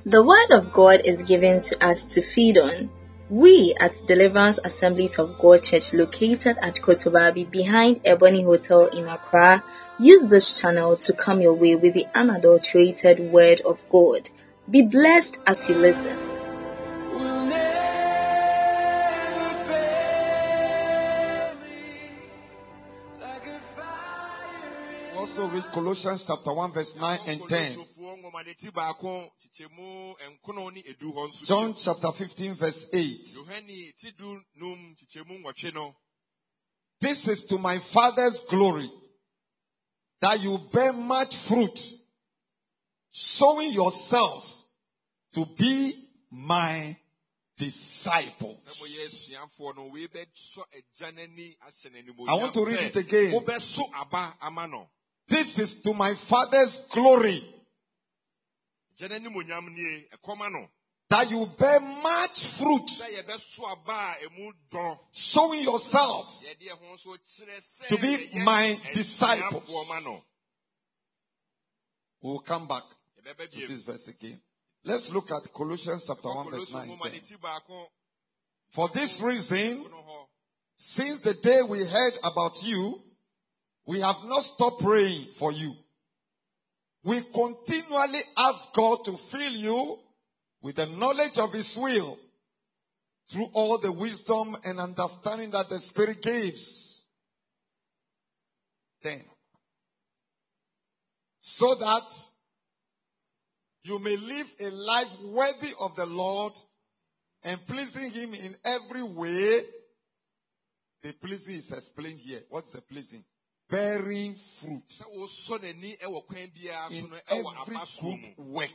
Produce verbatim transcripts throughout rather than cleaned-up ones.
The Word of God is given to us to feed on. We at Deliverance Assemblies of God Church, located at Kotobabi behind Ebony Hotel in Accra, use this channel to come your way with the unadulterated Word of God. Be blessed as you listen. Also read Colossians chapter one verse nine and ten. John chapter fifteen verse eight. This is to my Father's glory, that you bear much fruit, showing yourselves to be my disciples. I want to read it again. This is to my Father's glory, that you bear much fruit, showing yourselves to be my disciples. We'll come back to this verse again. Let's look at Colossians chapter one verse nine and ten. For this reason, since the day we heard about you, we have not stopped praying for you. We continually ask God to fill you with the knowledge of His will through all the wisdom and understanding that the Spirit gives. Then, so that you may live a life worthy of the Lord and pleasing Him in every way. The pleasing is explained here. What's the pleasing? Bearing fruit in every good work.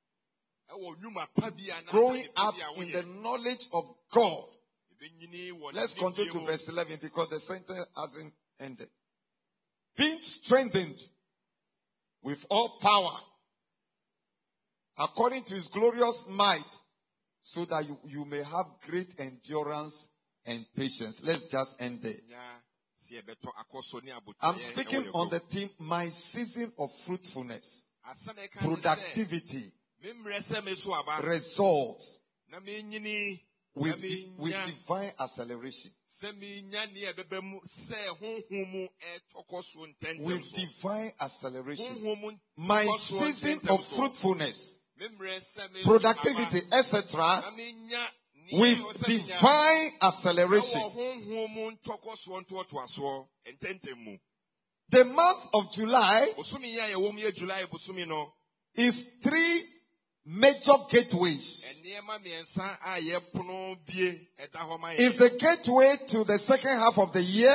Growing up in the knowledge of God. Let's continue to verse eleven because the sentence hasn't ended. Being strengthened with all power according to His glorious might, so that you, you may have great endurance and patience. Let's just end there. I'm speaking on the theme, my season of fruitfulness, productivity, results, with, di- with divine acceleration. With divine acceleration. My season of fruitfulness, productivity, et cetera, with divine acceleration. The month of July is three major gateways. It's a gateway to the second half of the year.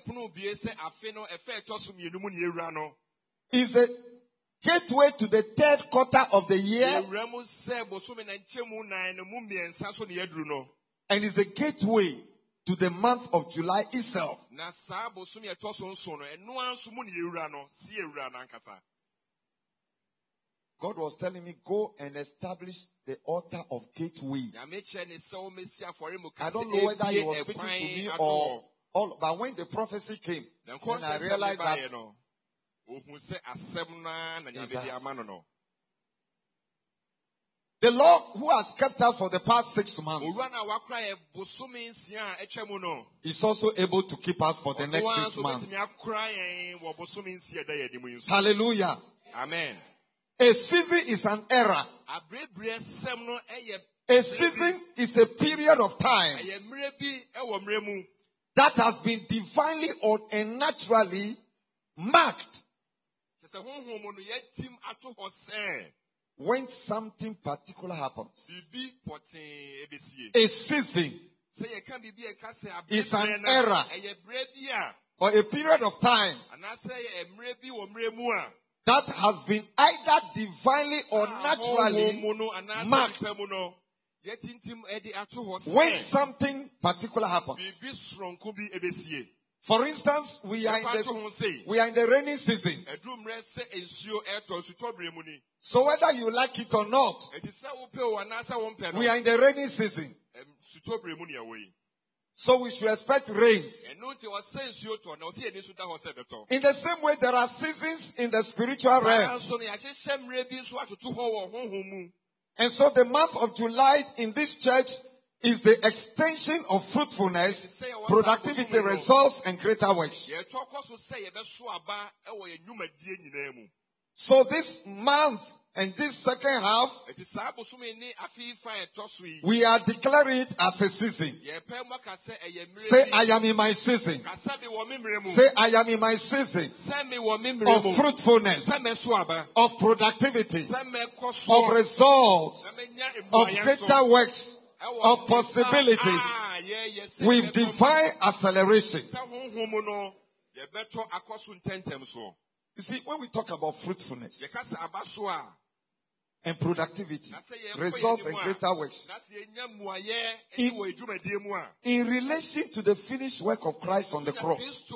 It's a gateway to the third quarter of the year. And it's a gateway to the month of July itself. God was telling me, go and establish the altar of gateway. I don't know whether He was speaking to me or all, but when the prophecy came, then I realized that the Lord who has kept us for the past six months is also able to keep us for the next six months. Hallelujah. Amen. A season is an era. A season is a period of time that has been divinely or naturally marked when something particular happens. A season is an era or a period of time that has been either divinely or naturally marked when something particular happens. For instance, we are in the, we are in the rainy season. So whether you like it or not, we are in the rainy season. So we should expect rains. In the same way, there are seasons in the spiritual realm. And so the month of July in this church is the extension of fruitfulness, productivity, results, and greater works. So this month and this second half, we are declaring it as a season. Say, I am in my season. Say, I am in my season of fruitfulness, of productivity, of results, of greater works, of possibilities, with divine acceleration. You see, when we talk about fruitfulness and productivity, results and greater works, in, in relation to the finished work of Christ on the cross,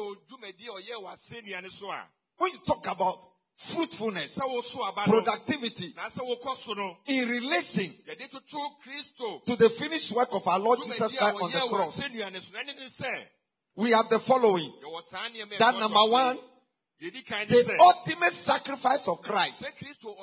when you talk about fruitfulness, productivity, in relation to the finished work of our Lord Jesus Christ on the cross, we have the following. That number one, the ultimate sacrifice of Christ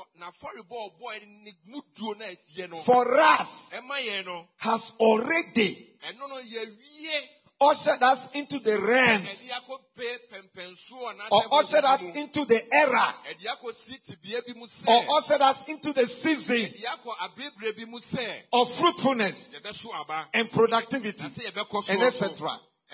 for us has already ushered us into the realms, or ushered us into the era, or ushered us into the season of fruitfulness and productivity, and et cetera.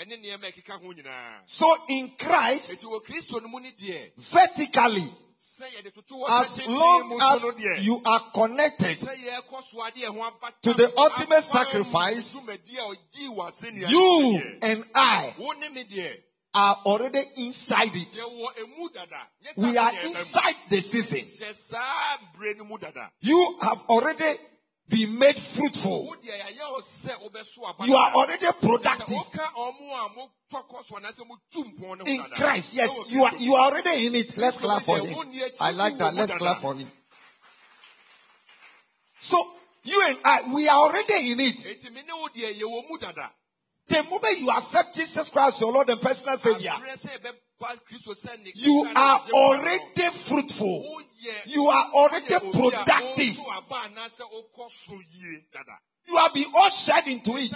So in Christ, vertically, as long as you are connected to the ultimate sacrifice, you and I are already inside it. We are inside the season. You have already been made fruitful. You are already productive. In Christ, yes, you are, you are already in it. Let's clap for him. I like that. Let's clap for him. So, you and I, we are already in it. The moment you accept Jesus Christ, your Lord and personal Savior, you are already fruitful. You are already productive. You have been ushered into it.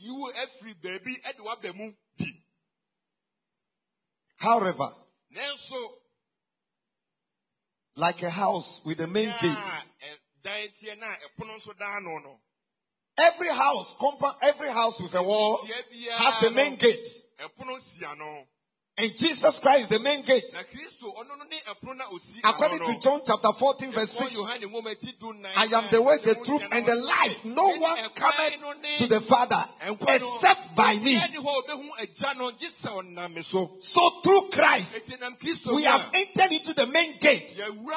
However, like a house with a main gate, every house, compound, every house with a wall has a main gate. And Jesus Christ is the main gate. According to John chapter fourteen verse six, I am the way, the truth, and the life. No one cometh to the Father except by me. So through Christ, we have entered into the main gate.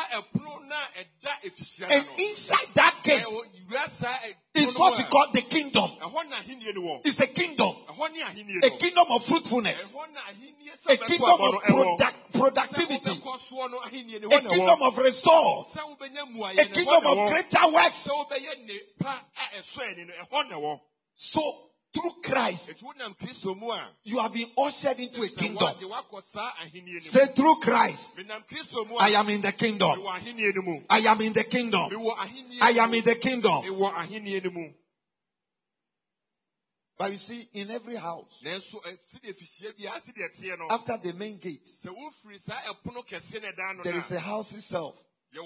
And inside that gate is what we call the kingdom. It's a kingdom. A kingdom of fruitfulness. A kingdom of product, productivity. A kingdom of results. A kingdom of greater works. So, through Christ, you have been ushered into a kingdom. Say, through Christ, I am in the kingdom. I am in the kingdom. I am in the kingdom. But you see, in every house, after the main gate, there is a house itself.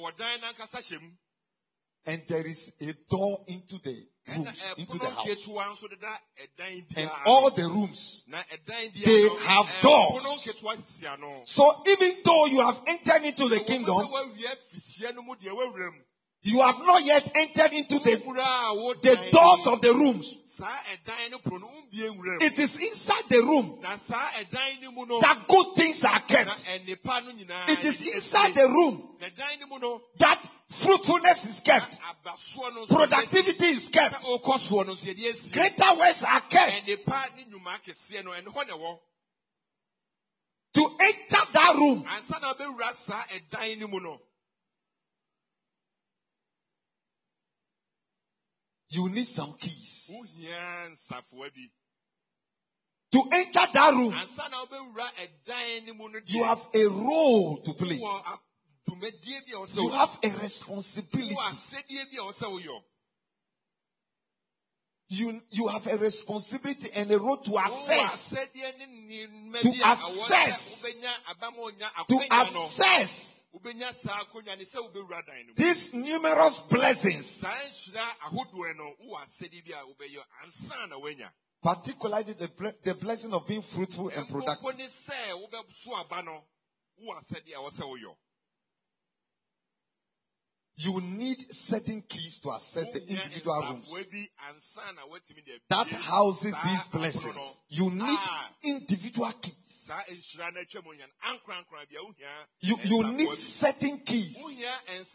And there is a door into the rooms, into the house. And all the rooms, they have doors. So even though you have entered into the kingdom, you have not yet entered into the, the doors of the rooms. It is inside the room that good things are kept. It is inside the room that fruitfulness is kept. Productivity is kept. Greater works are kept. To enter that room, you need some keys. To enter that room, you have a role to play. You have a responsibility. You, you have a responsibility and a role to assess. To assess. To assess. These numerous blessings. Particularly the, the blessing of being fruitful and productive. You need certain keys to access the individual rooms that houses these blessings. You need individual keys. You, you need certain keys.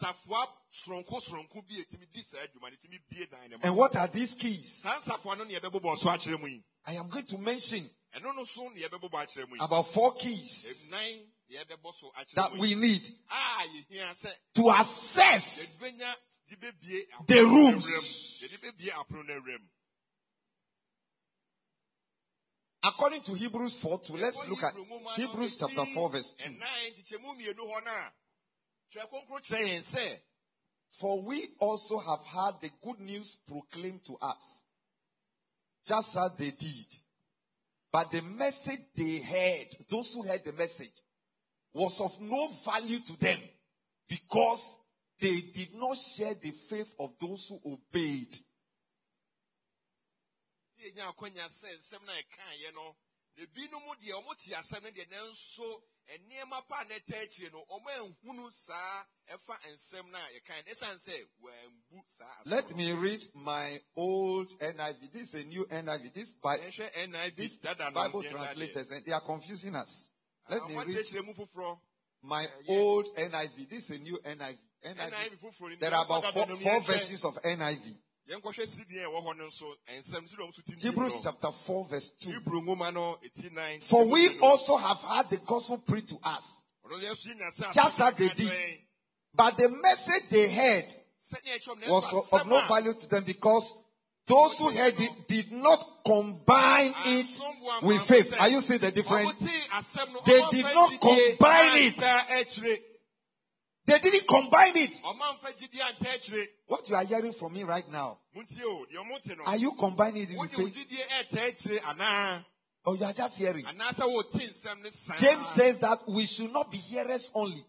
And what are these keys? I am going to mention about four keys that we need to assess the rooms. According to Hebrews four two, let's look at Hebrews chapter four verse two. For we also have had the good news proclaimed to us, just as they did. But the message they heard, those who heard the message, was of no value to them because they did not share the faith of those who obeyed. Let me read my old N I V. This is a new N I V. This, by, this Bible translators, and they are confusing us. Let me read my old N I V. This is a new N I V. N I V. There are about four, four versions of N I V. Hebrews chapter four verse two. For we also have had the gospel preached to us, just as they did. But the message they heard was of no value to them because those who heard it did not combine it with faith. Are you seeing the difference? They did not combine it. They didn't combine it. What you are hearing from me right now, are you combining it with faith? Or you are just hearing? James says that we should not be hearers only,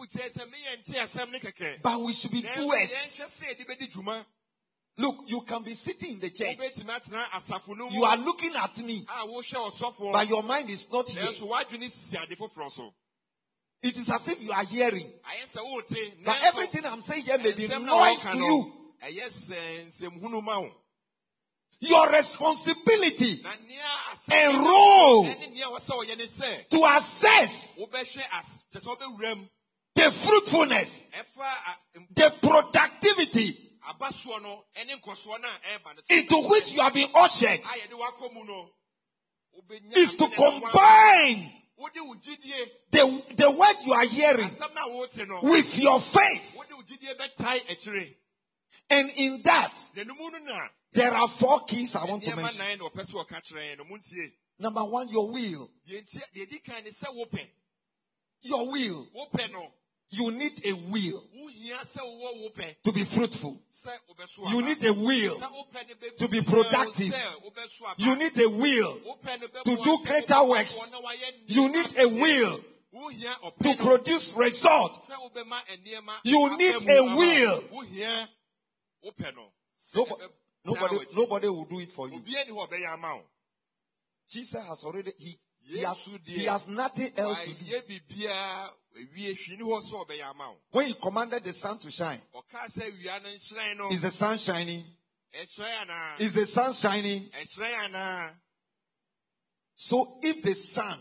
but we should be doers. Look, you can be sitting in the church. You are looking at me, but your mind is not here. It is as if you are hearing. But everything I'm saying here may be noise to you. Your responsibility and role to assess the fruitfulness, the productivity into which you have been ushered is to combine the, the word you are hearing with your faith. And in that, there are four keys I want to mention. Number one, your will. Your will. You need a will to be fruitful. You need a will to be productive. You need a will to do greater works. You need a will to produce results. You need a will. Nobody, nobody, nobody will do it for you. Jesus has already, he, he, has, he has nothing else to do. When he commanded the sun to shine, is the sun shining? Is the sun shining? So if the sun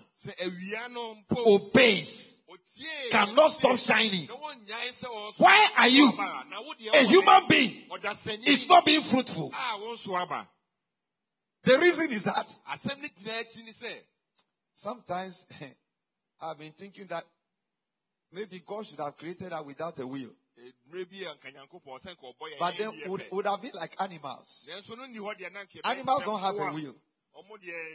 obeys, cannot stop shining, why are you, a human being, is not being fruitful? The reason is that sometimes I've been thinking that maybe God should have created us without a will. But then would, would have been like animals. Animals don't have a will.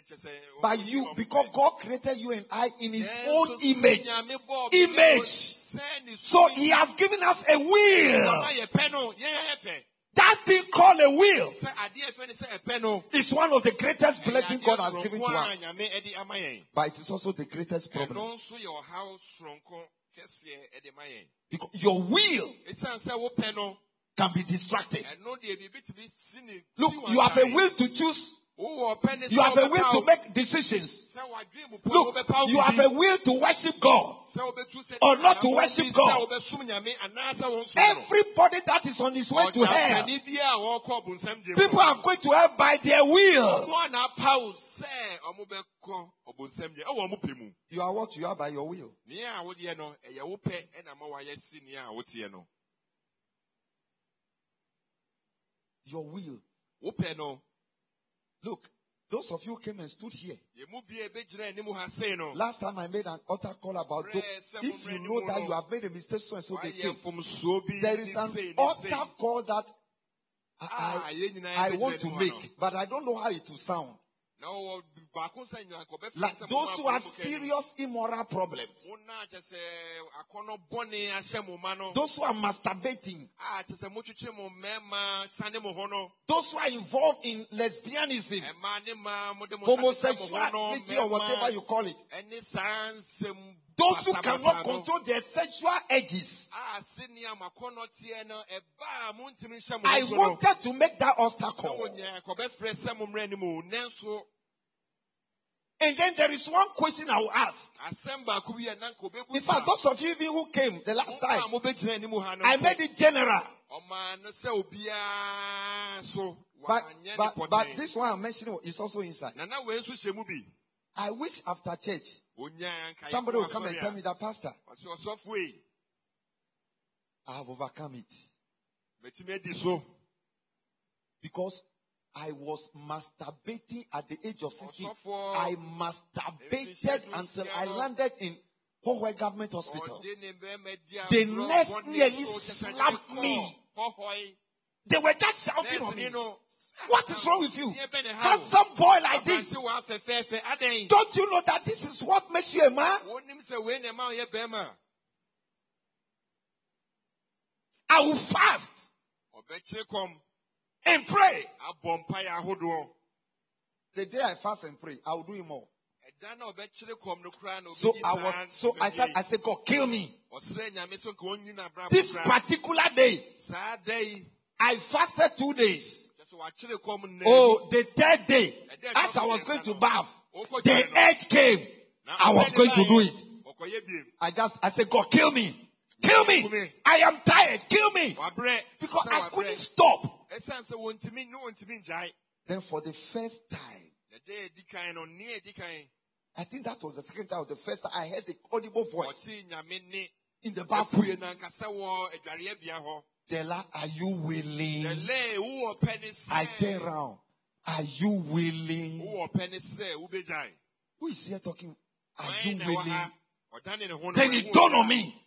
But you, because God created you and I in His own image. Image. So he has given us a will. That thing called a will is one of the greatest blessings God has given to us. But it is also the greatest problem. Because your will can be distracted. Look, you have a will to choose. You have a will to make decisions. Look, you have a will to worship God or not to worship God. Everybody that is on his way to hell, people are going to hell by their will. You are what you are by your will. Your will. Look, those of you who came and stood here. Last time I made an altar call about those. If you know that you have made a mistake, so and so they came. There is an altar call that I, I, I want to make, but I don't know how it will sound. Like those who have serious immoral problems. Those who are masturbating. Those who are involved in lesbianism, homosexuality, or whatever you call it. Those who cannot control their sexual urges. I wanted to make that obstacle. And then there is one question I will ask. In fact, those of you even who came the last time, I made it general. But, but, but this one I'm mentioning is also inside. I wish after church, somebody will come and tell me that, Pastor, I have overcome it. Because I was masturbating at the age of sixteen. I masturbated until I landed in Hohoi Government Hospital. The nurse nearly slapped me. They were just shouting on me. What is wrong with you? Handsome boy like this. Don't you know that this is what makes you a man? I will fast and pray. The day I fast and pray, I will do it more. So I was, so I said, I said, God, kill me. This particular day, I fasted two days. Oh, the third day, as I was going to bath, the edge came. I was going to do it. I just, I said, God, kill me. Kill me. I am tired. Kill me. Because I couldn't stop. Then for the first time, I think that was the second time or the first time I heard the audible voice in the bathroom. Della, are you willing? I turn around. Are you willing? Who is here talking? Are you willing? Then it dawned on me.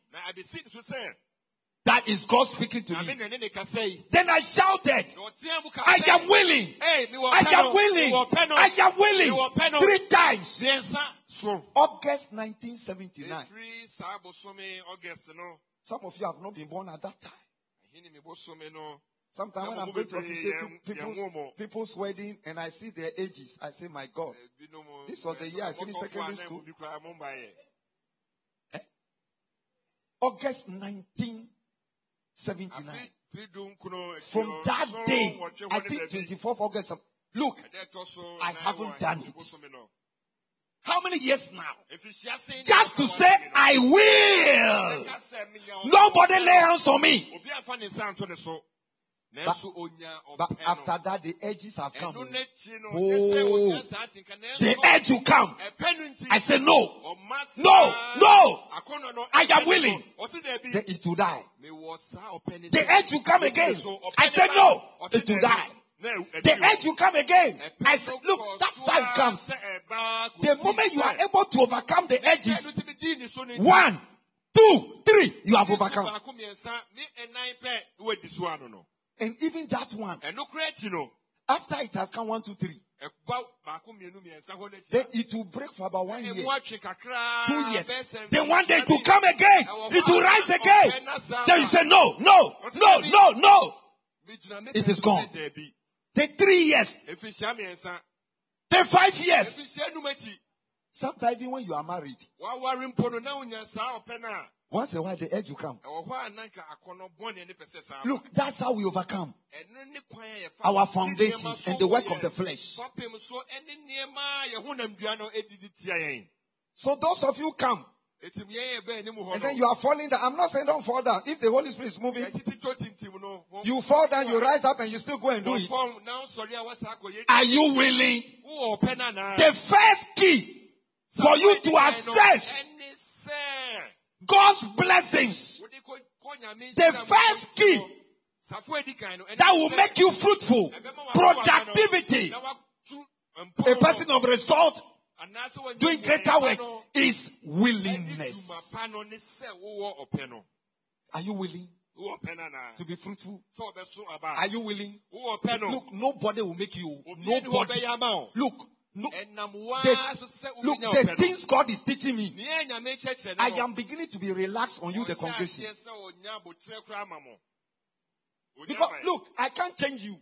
That is God speaking to me. Then I shouted, I am willing. I am willing. I am willing. Three times. August nineteen seventy-nine. Some of you have not been born at that time. Sometimes when I'm going to officiate people's, people's wedding and I see their ages, I say, my God, this was the year I finished secondary school. Eh? August nineteen seventy-nine. From that day, I think twenty-fourth of August. Look, I haven't done it. How many years now? Just to say, I will. Nobody lay hands on me. But, but after that, the edges have come. Oh, the edge will come. I said, no, no, no. I am willing. Then it will die. The edge will come again. I said, no, it will die. The edge will come again. I said, look, that's how it comes. The moment you are able to overcome the edges, one, two, three, you have overcome. And even that one, after it has come one, two, three, Then it will break for about one year, two years. Then one day to come again, it will rise again. Then you say, no, no, no, no, no. It is gone. Then three years. Then five years. Sometimes even when you are married, once in a while the edge will come. Look, that's how we overcome our foundations and the work of the flesh. So those of you come, and then you are falling down. I'm not saying don't fall down. If the Holy Spirit is moving, you fall down, you rise up, and you still go and do it. Are you willing? The first key for you to access God's blessings, the first key that will make you fruitful, productivity, a person of result, doing greater works, is willingness. Are you willing to be fruitful? Are you willing? Look, nobody will make you. Nobody. Look. Look, the, look, the things God is teaching me, I am beginning to be relaxed on you, the congregation. Because, look, I can't change you.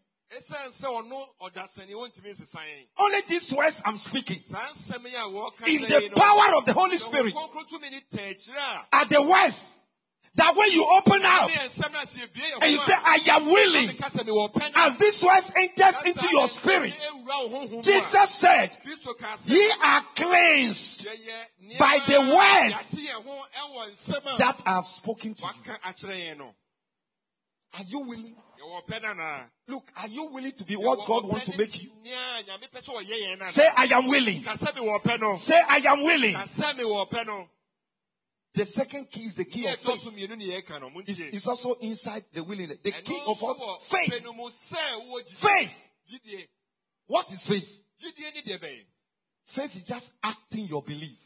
Only these words I'm speaking, in the power of the Holy Spirit, are the words that when you open up and you say, I am willing, as this words enters into your spirit, Jesus said, ye are cleansed by the words that I have spoken to you. Are you willing? Look, are you willing to be what God wants to make you? Say, I am willing. Say, I am willing. The second key is the key of faith. It's, it's also inside the willingness. The key of all, faith. Faith. What is faith? Faith is just acting your belief.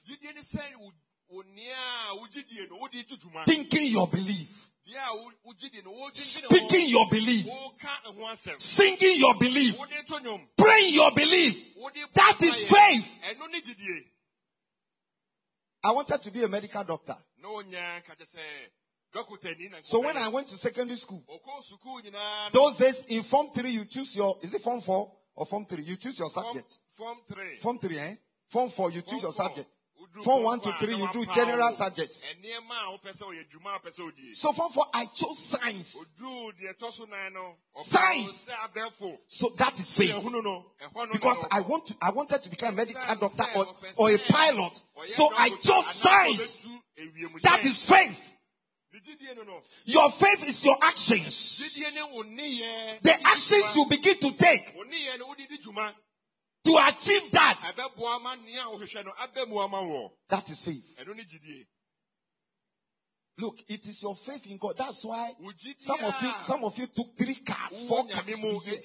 Thinking your belief. Speaking your belief. Singing your belief. Praying your belief. That is faith. I wanted to be a medical doctor. So when I went to secondary school, those days in Form three you choose your, is it Form four or Form three? You choose your subject. Form three. Form three, eh? Form four you choose your subject. Form one to three you do general subjects. So Form four I chose science. Science. So that is faith. Because I want to, I wanted to become a medical doctor or, or a pilot. So I chose science. That is faith. Your faith is your actions. The actions you begin to take to achieve that. That is faith. Look, it is your faith in God. That's why some of you, some of you took three cars, four cars to be here.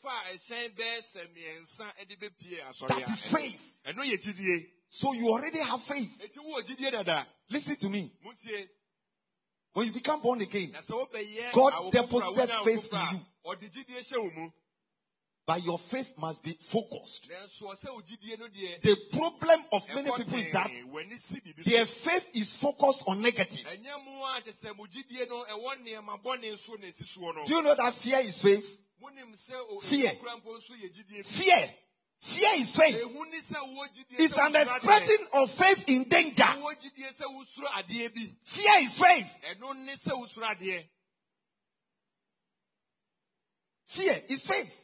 That is faith. So you already have faith. Listen to me. When you become born again, God deposited faith in you. But your faith must be focused. The problem of many people is that their faith is focused on negative. Do you know that fear is faith? Fear. Fear. Fear is faith. It's an expression of faith in danger. Fear is faith. Fear is faith.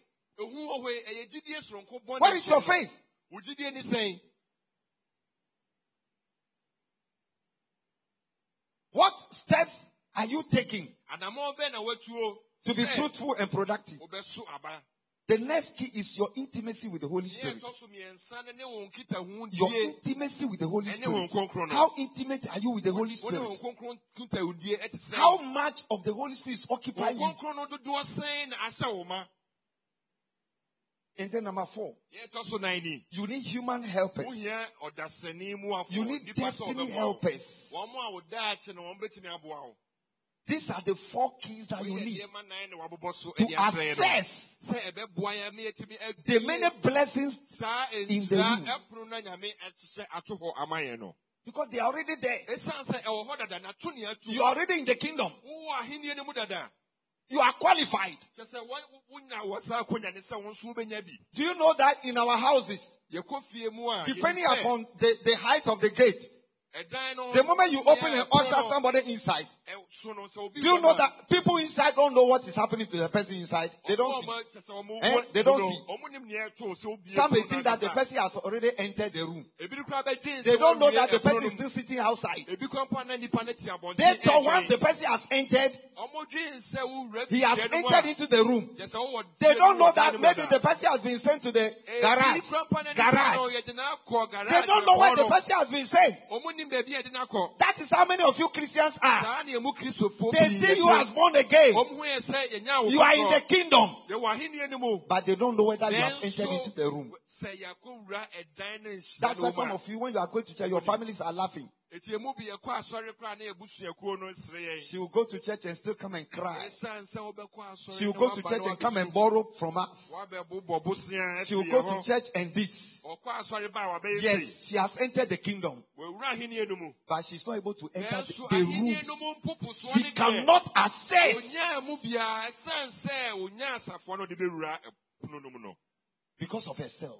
What is your faith? What steps are you taking to be fruitful and productive? The next key is your intimacy with the Holy Spirit. Your intimacy with the Holy Spirit. How intimate are you with the Holy Spirit? How much of the Holy Spirit is occupying you? And then number four, you need human helpers. You need destiny helpers. These are the four keys that you need to access the many blessings in the room. Because they are already there. You are already in the kingdom. You are qualified. Do you know that in our houses, depending upon the, the height of the gate, the moment you open and usher somebody inside, do you know that people inside don't know what is happening to the person inside? They don't see. Eh? They don't see. Some may think that the person has already entered the room. They don't know that the person is still sitting outside. They thought once the person has entered, he has entered into the room. They don't know that maybe the person has been sent to the garage. Garage. They don't know where the person has been sent. That is how many of you Christians are. They see you as born again. You are in the kingdom. But they don't know whether you have entered into the room. That's why some of you, when you are going to church, your families are laughing. She will go to church and still come and cry. She will go to church and come and borrow from us. She will go to church and this. Yes, she has entered the kingdom. But she's not able to enter the, the rooms. She cannot access. Because of herself.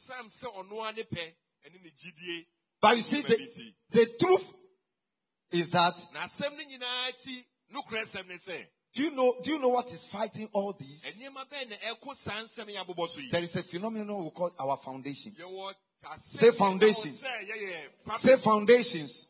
But you see, the, the truth is that, do you know, do you know what is fighting all these? There is a phenomenon we call our foundations. Say foundations. Say foundations.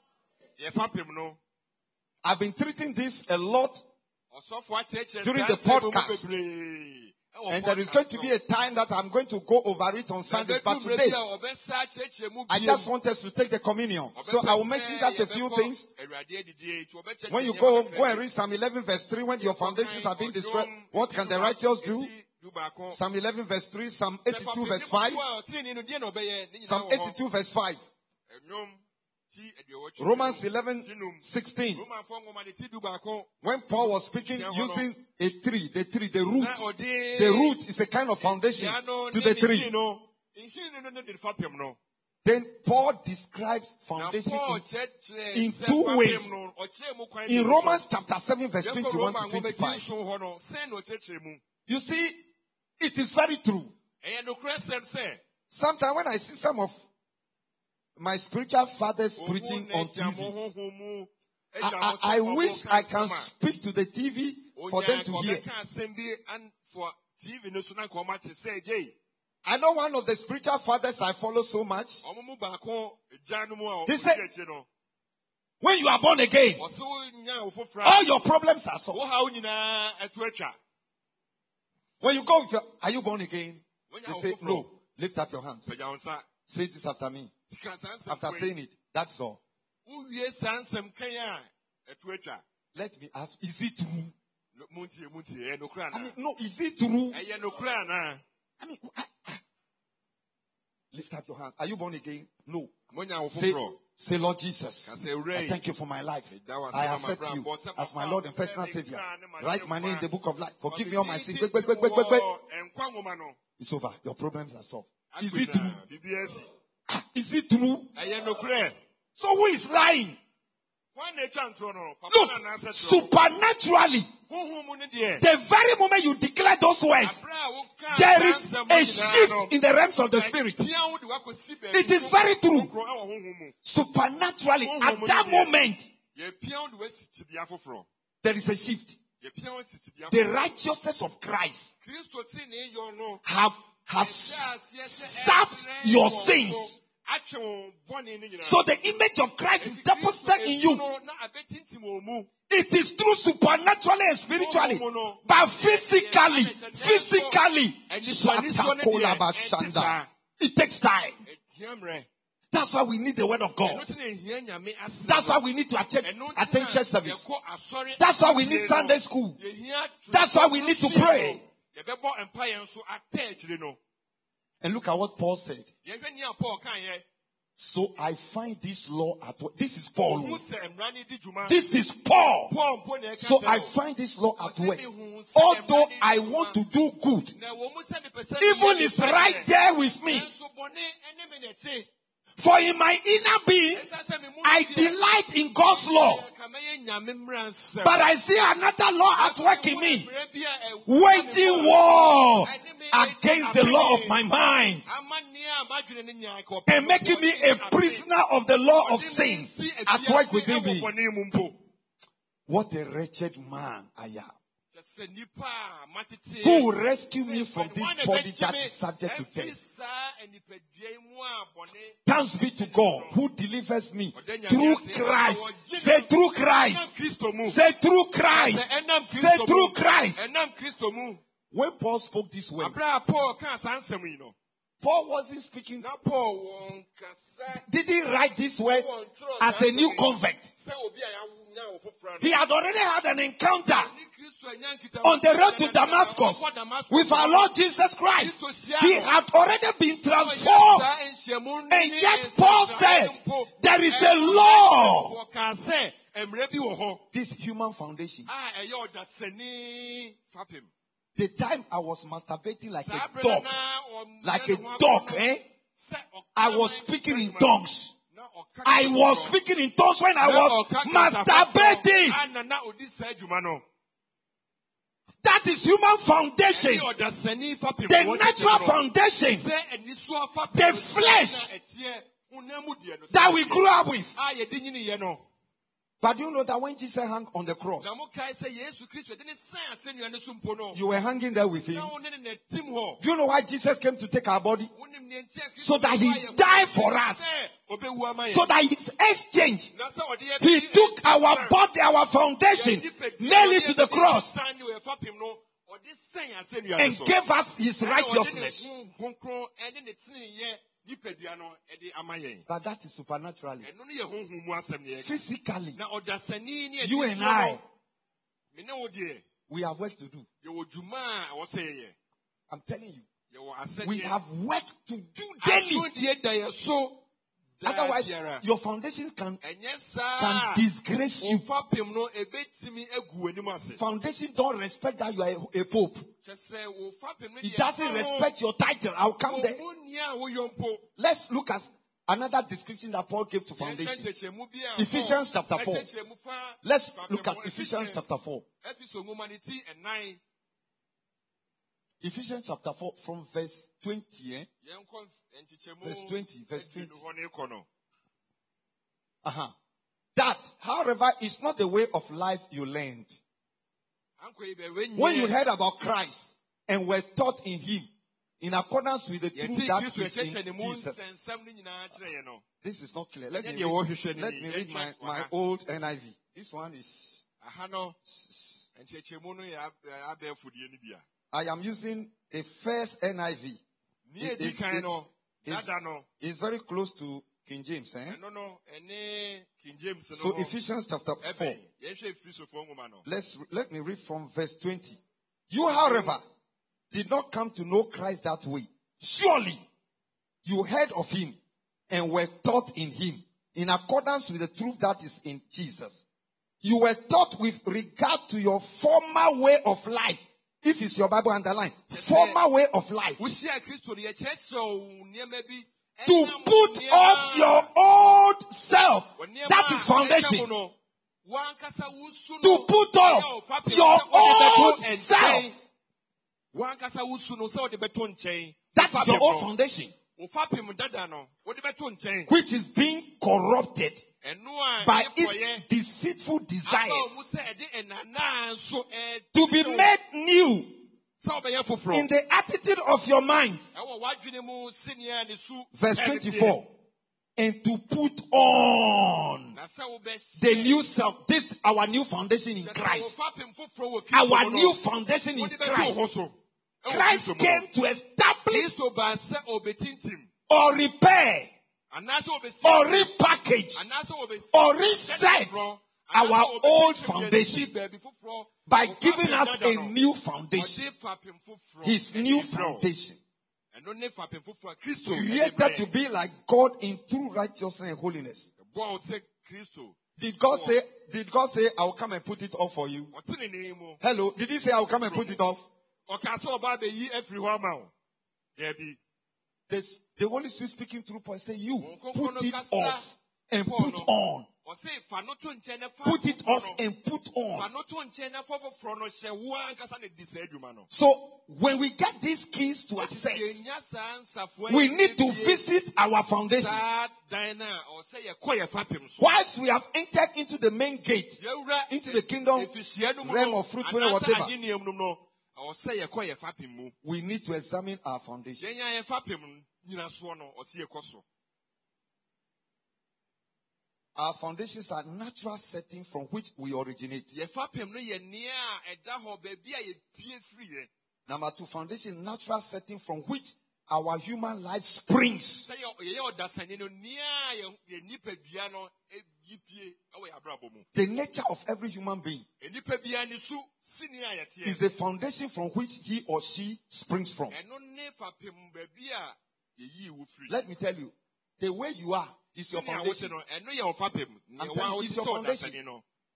I've been treating this a lot during the podcast. And there is going to be a time that I'm going to go over it on Sundays. But today, I just want us to take the communion. So I will mention just a few things. When you go home, go and read Psalm eleven verse three. When your foundations are being destroyed, what can the righteous do? Psalm eleven verse three, Psalm eighty-two verse five. Psalm eighty-two verse five. Romans eleven sixteen. When Paul was speaking using a tree, the tree, the root. The root is a kind of foundation to the tree. Then Paul describes foundation in, in two ways. In Romans chapter seven verse twenty-one to twenty-five. You see, it is very true. Sometimes when I see some of my spiritual fathers preaching on T V, I, I, I wish I can speak to the T V for them to hear. I know one of the spiritual fathers I follow so much. He said, when you are born again, all your problems are solved. When you go with your, are you born again? They say, no. Lift up your hands. Say this after me. After saying it, that's all. Let me ask, is it true? I mean, no, is it true? I mean, I, I, lift up your hands. Are you born again? No. Say, say, Lord Jesus, I thank you for my life. I accept you as my Lord and personal Savior. Write my name in the book of life. Forgive me all my sins. Wait, wait, wait, wait, wait, wait. It's over. Your problems are solved. Is it true? Is it true? So who is lying? Look, supernaturally, the very moment you declare those words, there is a shift in the realms of the spirit. It is very true. Supernaturally, at that moment, there is a shift. The righteousness of Christ have, has sapped your sins. So the image of Christ is deposited in you. It is true supernaturally and spiritually, but physically, physically, it takes time. That's why we need the word of God. That's why we need to attend, attend church service. That's why we need Sunday school. That's why we need to pray. And look at what Paul said. So I find this law at work. This is Paul. This is Paul. So I find this law at work. Although I want to do good, evil is right there with me. For in my inner being, I delight in God's law. But I see another law at work in me, waging war against the law of my mind and making me a prisoner of the law of sin at work within me. What a wretched man I am. Who will rescue me from this body that is subject to death? Thanks be to God who delivers me through Christ. Say through Christ. Say through Christ. Say through Christ. When Paul spoke this way, Paul wasn't speaking. Did he write this word as a new convert? He had already had an encounter on the road to Damascus with our Lord Jesus Christ. He had already been transformed. And yet Paul said, there is a law. This human foundation. The time I was masturbating like a dog, like a dog, eh? I was speaking in tongues. I was speaking in tongues when I was masturbating. That is human foundation. The natural foundation. The flesh that we grew up with. But do you know that when Jesus hung on the cross, you were hanging there with him? Do you know why Jesus came to take our body? So that he died for us. So that his exchange, he took our body, our foundation, nailed it to the cross, and gave us his righteousness. But that is supernaturally. Physically, you and I, we have work to do. I'm telling you, we have work to do daily. Otherwise, your foundation can, can disgrace you. Foundation don't respect that you are a, a pope. It doesn't respect your title. I'll come there. Let's look at another description that Paul gave to foundation. Ephesians chapter four. Let's look at Ephesians chapter four. Ephesians chapter four from verse twenty. Eh? Verse twenty. Verse twenty. Uh-huh. That, however, is not the way of life you learned. When you heard about Christ and were taught in him, in accordance with the truth that is in Jesus. This is not clear. Let me read, let me read my, my old N I V. This one is... I am using a first N I V. It, it's, it's, it's, it's very close to King James. Eh? So Ephesians chapter four. Let's, let me read from verse twenty. You, however, did not come to know Christ that way. Surely you heard of him and were taught in him in accordance with the truth that is in Jesus. You were taught with regard to your former way of life. If it's your Bible, underline. Former way of life. To put off your old self. That is foundation. To put off your old self. That is your old foundation. Which is being corrupted by its deceitful desires, to be made new in the attitude of your minds. Verse twenty-four. And to put on the new self. This our new foundation in Christ. Our new foundation is Christ. Christ came to establish or repair or repackage or reset our old foundation by giving us a new foundation. His new foundation. Created to be like God in true righteousness and holiness. Did God say, did God say, I will come and put it off for you? Hello, did he say I will come and put it off? This, the Holy Spirit speaking through Paul say, you put it off and put on. Put it off and put on. So, when we get these keys to access, we need to visit our foundations. Whilst we have entered into the main gate, into the kingdom, realm of fruitfulness, whatever, we need to examine our foundation. Our foundations are natural setting from which we originate. Number two, foundation, natural setting from which our human life springs. The nature of every human being is a foundation from which he or she springs from. Let me tell you, the way you are is your foundation. I'm telling you, it's your foundation.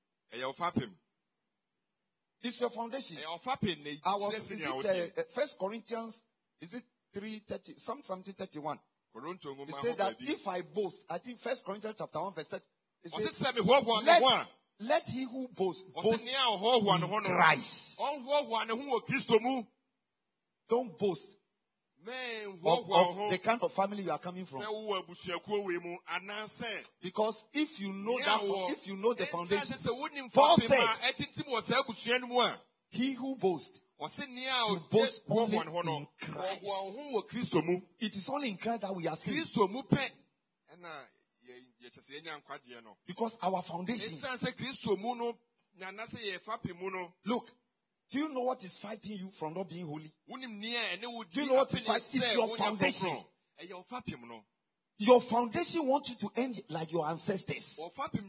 It's your foundation. I was, is it uh, First Corinthians, is it three thirty, some something thirty-one? It said that if I boast, I think First Corinthians chapter one verse thirty, it says, let, let he who boasts boast in Christ. Don't boast Of, of the kind of family you are coming from. Because if you know that, if you know the foundation, Paul said, he who boasts should boast only in Christ. It is only in Christ that we are saved. Because our foundation. Look. Do you know what is fighting you from not being holy? Do you know what is fighting? It's your foundation. Your foundation wants you to end like your ancestors.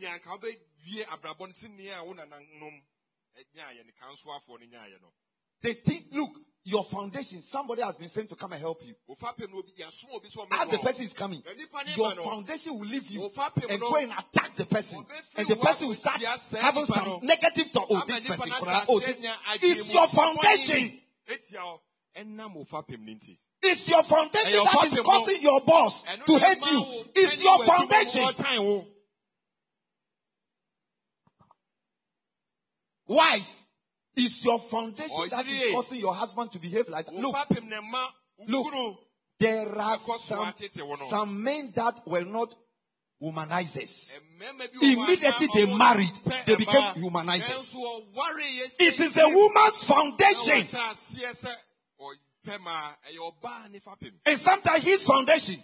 They think, look, your foundation, somebody has been sent to come and help you. As the person is coming, your foundation will leave you and go and attack the person. And the person will start having some negative thought. Oh, this person. Oh, this. It's your foundation. It's your foundation that is causing your boss to hate you. It's your foundation. Wife. It's your foundation that is causing your husband to behave like that. Look, look, there are some, some men that were not womanizers. Immediately they married, they became humanizers. It is a woman's foundation. And sometimes his foundation.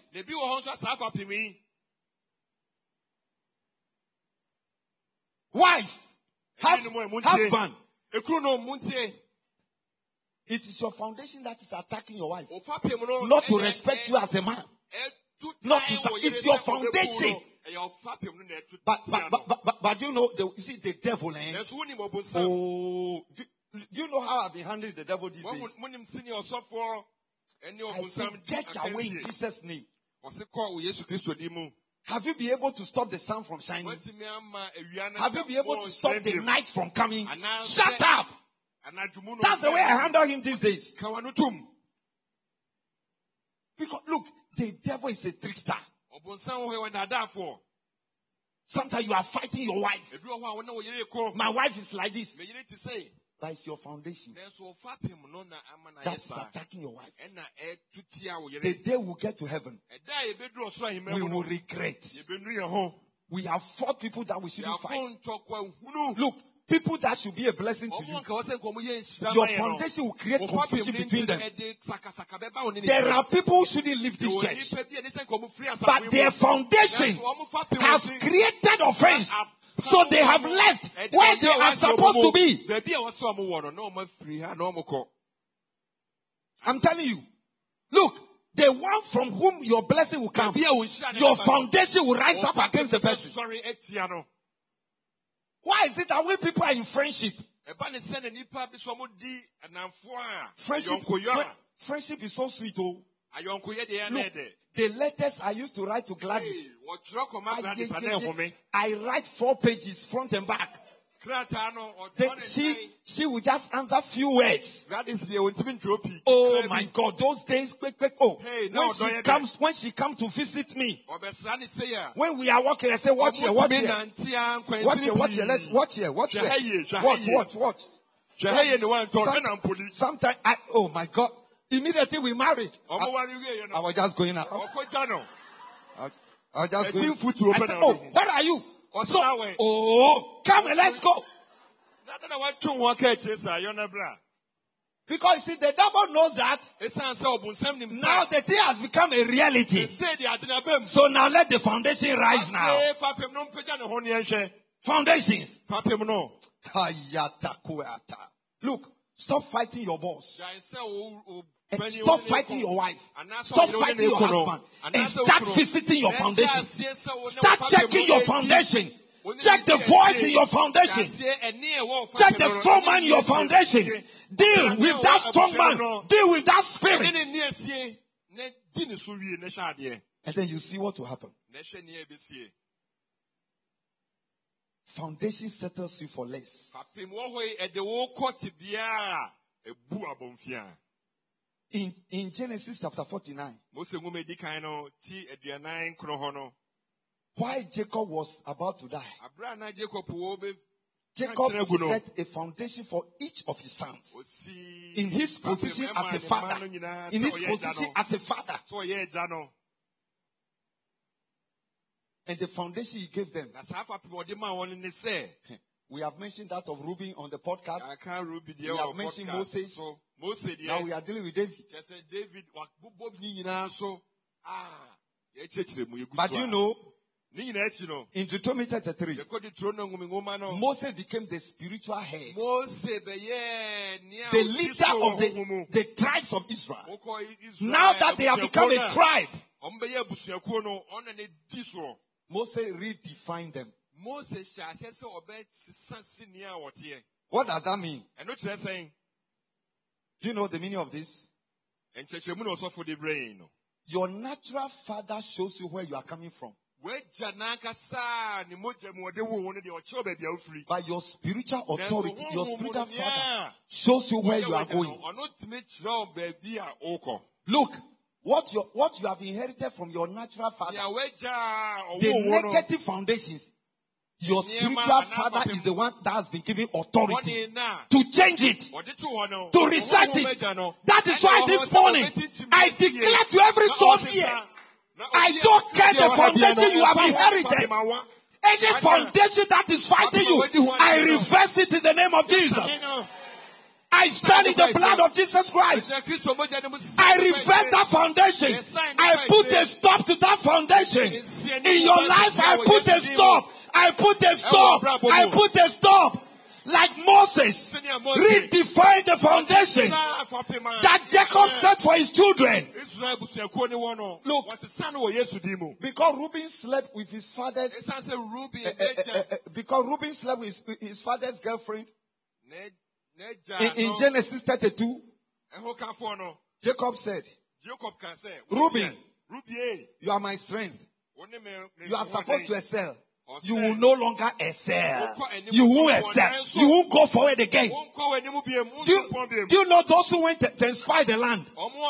Wife, hus- husband. It is your foundation that is attacking your wife. Not to respect you as a man. Not to, it's your foundation. But, but, but, but, but, but you know, the, you see the devil, eh? Oh, do, do you know how I've been handling the devil these days? I say, get away in Jesus' name. Have you been able to stop the sun from shining? Have you been able to stop the night from coming? Shut up! That's the way I handle him these days. Because look, the devil is a trickster. Sometimes you are fighting your wife. My wife is like this. That is your foundation. That's attacking your wife. The day we get to heaven, we will regret. We have fought people that we shouldn't fight. Look, people that should be a blessing to you, your foundation will create confusion between them. There are people who shouldn't leave this church, but their foundation has created offense. So they have left where they are supposed to be. I'm telling you. Look, the one from whom your blessing will come, your foundation will rise up against the person. Why is it that when people are in friendship, friendship, fr- friendship is so sweet, oh. Look, the letters I used to write to Gladys, I, I write four pages front and back. They, she she would just answer few words. Oh my God, those days, quick, quick. Oh, when she comes, when she comes to visit me, when we are walking, I say, watch here, watch here, watch here, watch here, let's watch here, watch here, watch, watch, watch. Sometimes, I, oh my God, immediately we married. I, I was just going out. I, I was just going. I said, oh, where are you? So, oh, come and let's go. Because see, the devil knows that now the thing has become a reality. So now let the foundation rise now. Foundations. Look, stop fighting your boss. And stop fighting your wife. Stop fighting your husband. And start visiting your foundation. Start checking your foundation. Check the voice in your foundation. Check the strong man in your foundation. Deal with that strong man. Deal with that spirit. And then you see what will happen. Foundation settles you for less. In, in Genesis chapter forty-nine, while Jacob was about to die, Jacob set a foundation for each of his sons. In his position as a father. In his position as a father. And the foundation he gave them. We have mentioned that of Reuben on the podcast. We have mentioned Moses. Now we are dealing with David. But you know, in Deuteronomy thirty-three, Moses became the spiritual head, the leader of the, the tribes of Israel. Now that they have become a tribe, Moses redefined them. What does that mean? Do you know the meaning of this? Your natural father shows you where you are coming from. But your spiritual authority, your spiritual father shows you where you are going. Look, what you, what you have inherited from your natural father, the negative foundations, your spiritual father is the one that has been given authority to change it, to reset it. That is why this morning I declare to every soul here, I don't care the foundation you have inherited. Any foundation that is fighting you, I reverse it in the name of Jesus. I stand in the blood of Jesus Christ. I reverse that foundation. I put a stop to that foundation. In your life, I put a stop. I put a stop. I put a stop. Like Moses redefined the foundation that Jacob set for his children. Look, because Reuben slept with his father's uh, uh, uh, uh, because Reuben slept with his father's girlfriend in, in Genesis thirty-two, Jacob said, Reuben, you are my strength. You are supposed to excel. You will no longer excel. You won't excel. You won't go forward again. Do you, do you know those who went to, to spy the land?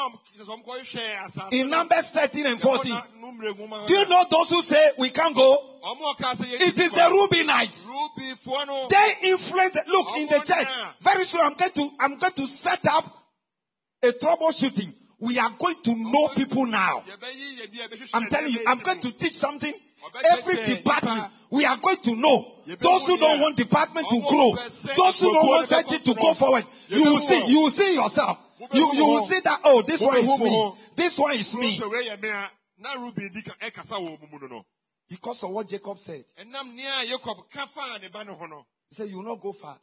In Numbers thirteen and fourteen. Do you know those who say we can't go? It is the Reubenites. They influence. Look, in the church, very soon I'm going to, I'm going to set up a troubleshooting. We are going to know people now. I'm telling you, I'm going to teach something. Every department, we are going to know. Those who don't want department to grow, those who don't want something to go forward, you will see, you will see yourself. You, you will see that, oh, this one is me. This one is me. Because of what Jacob said. He said, you will not go far.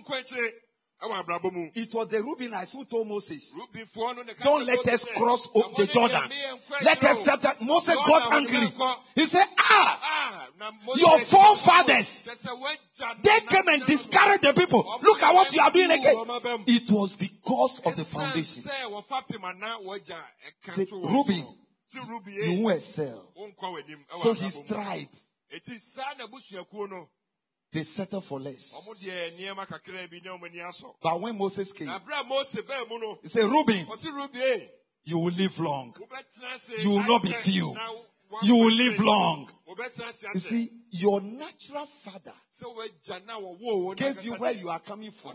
It was the Reubenites who told Moses, don't let us cross the Jordan. Let us set that. Moses got angry. He said, ah, your forefathers, they came and discouraged the people. Look at what you are doing again. It was because because of the foundation. Say, Ruben, you won't excel. So his tribe, they settle for less. But when Moses came, he said, Ruben, you will live long. You will not be few. You will live long. You see, your natural father gave you where you are coming from.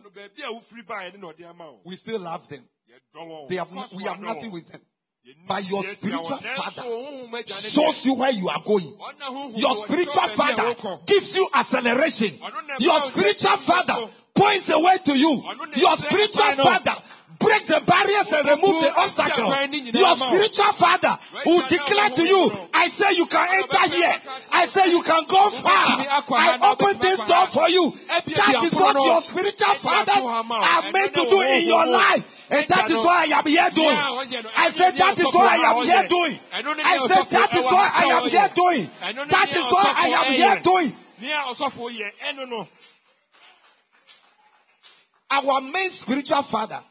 We still love them. They have not, we have nothing with them. But your spiritual father shows you where you are going. Your spiritual father gives you acceleration. Your spiritual father points the way to you. Your spiritual father break the barriers and remove the obstacle. Your spiritual father will declare to you, I say you can enter here. I say you can go far. I open this door for you. That is what your spiritual fathers are made to do in your life. And that is what I am here doing. I said that is what I am here doing. I said that is what I am here doing. That is what I am here doing. Our main spiritual father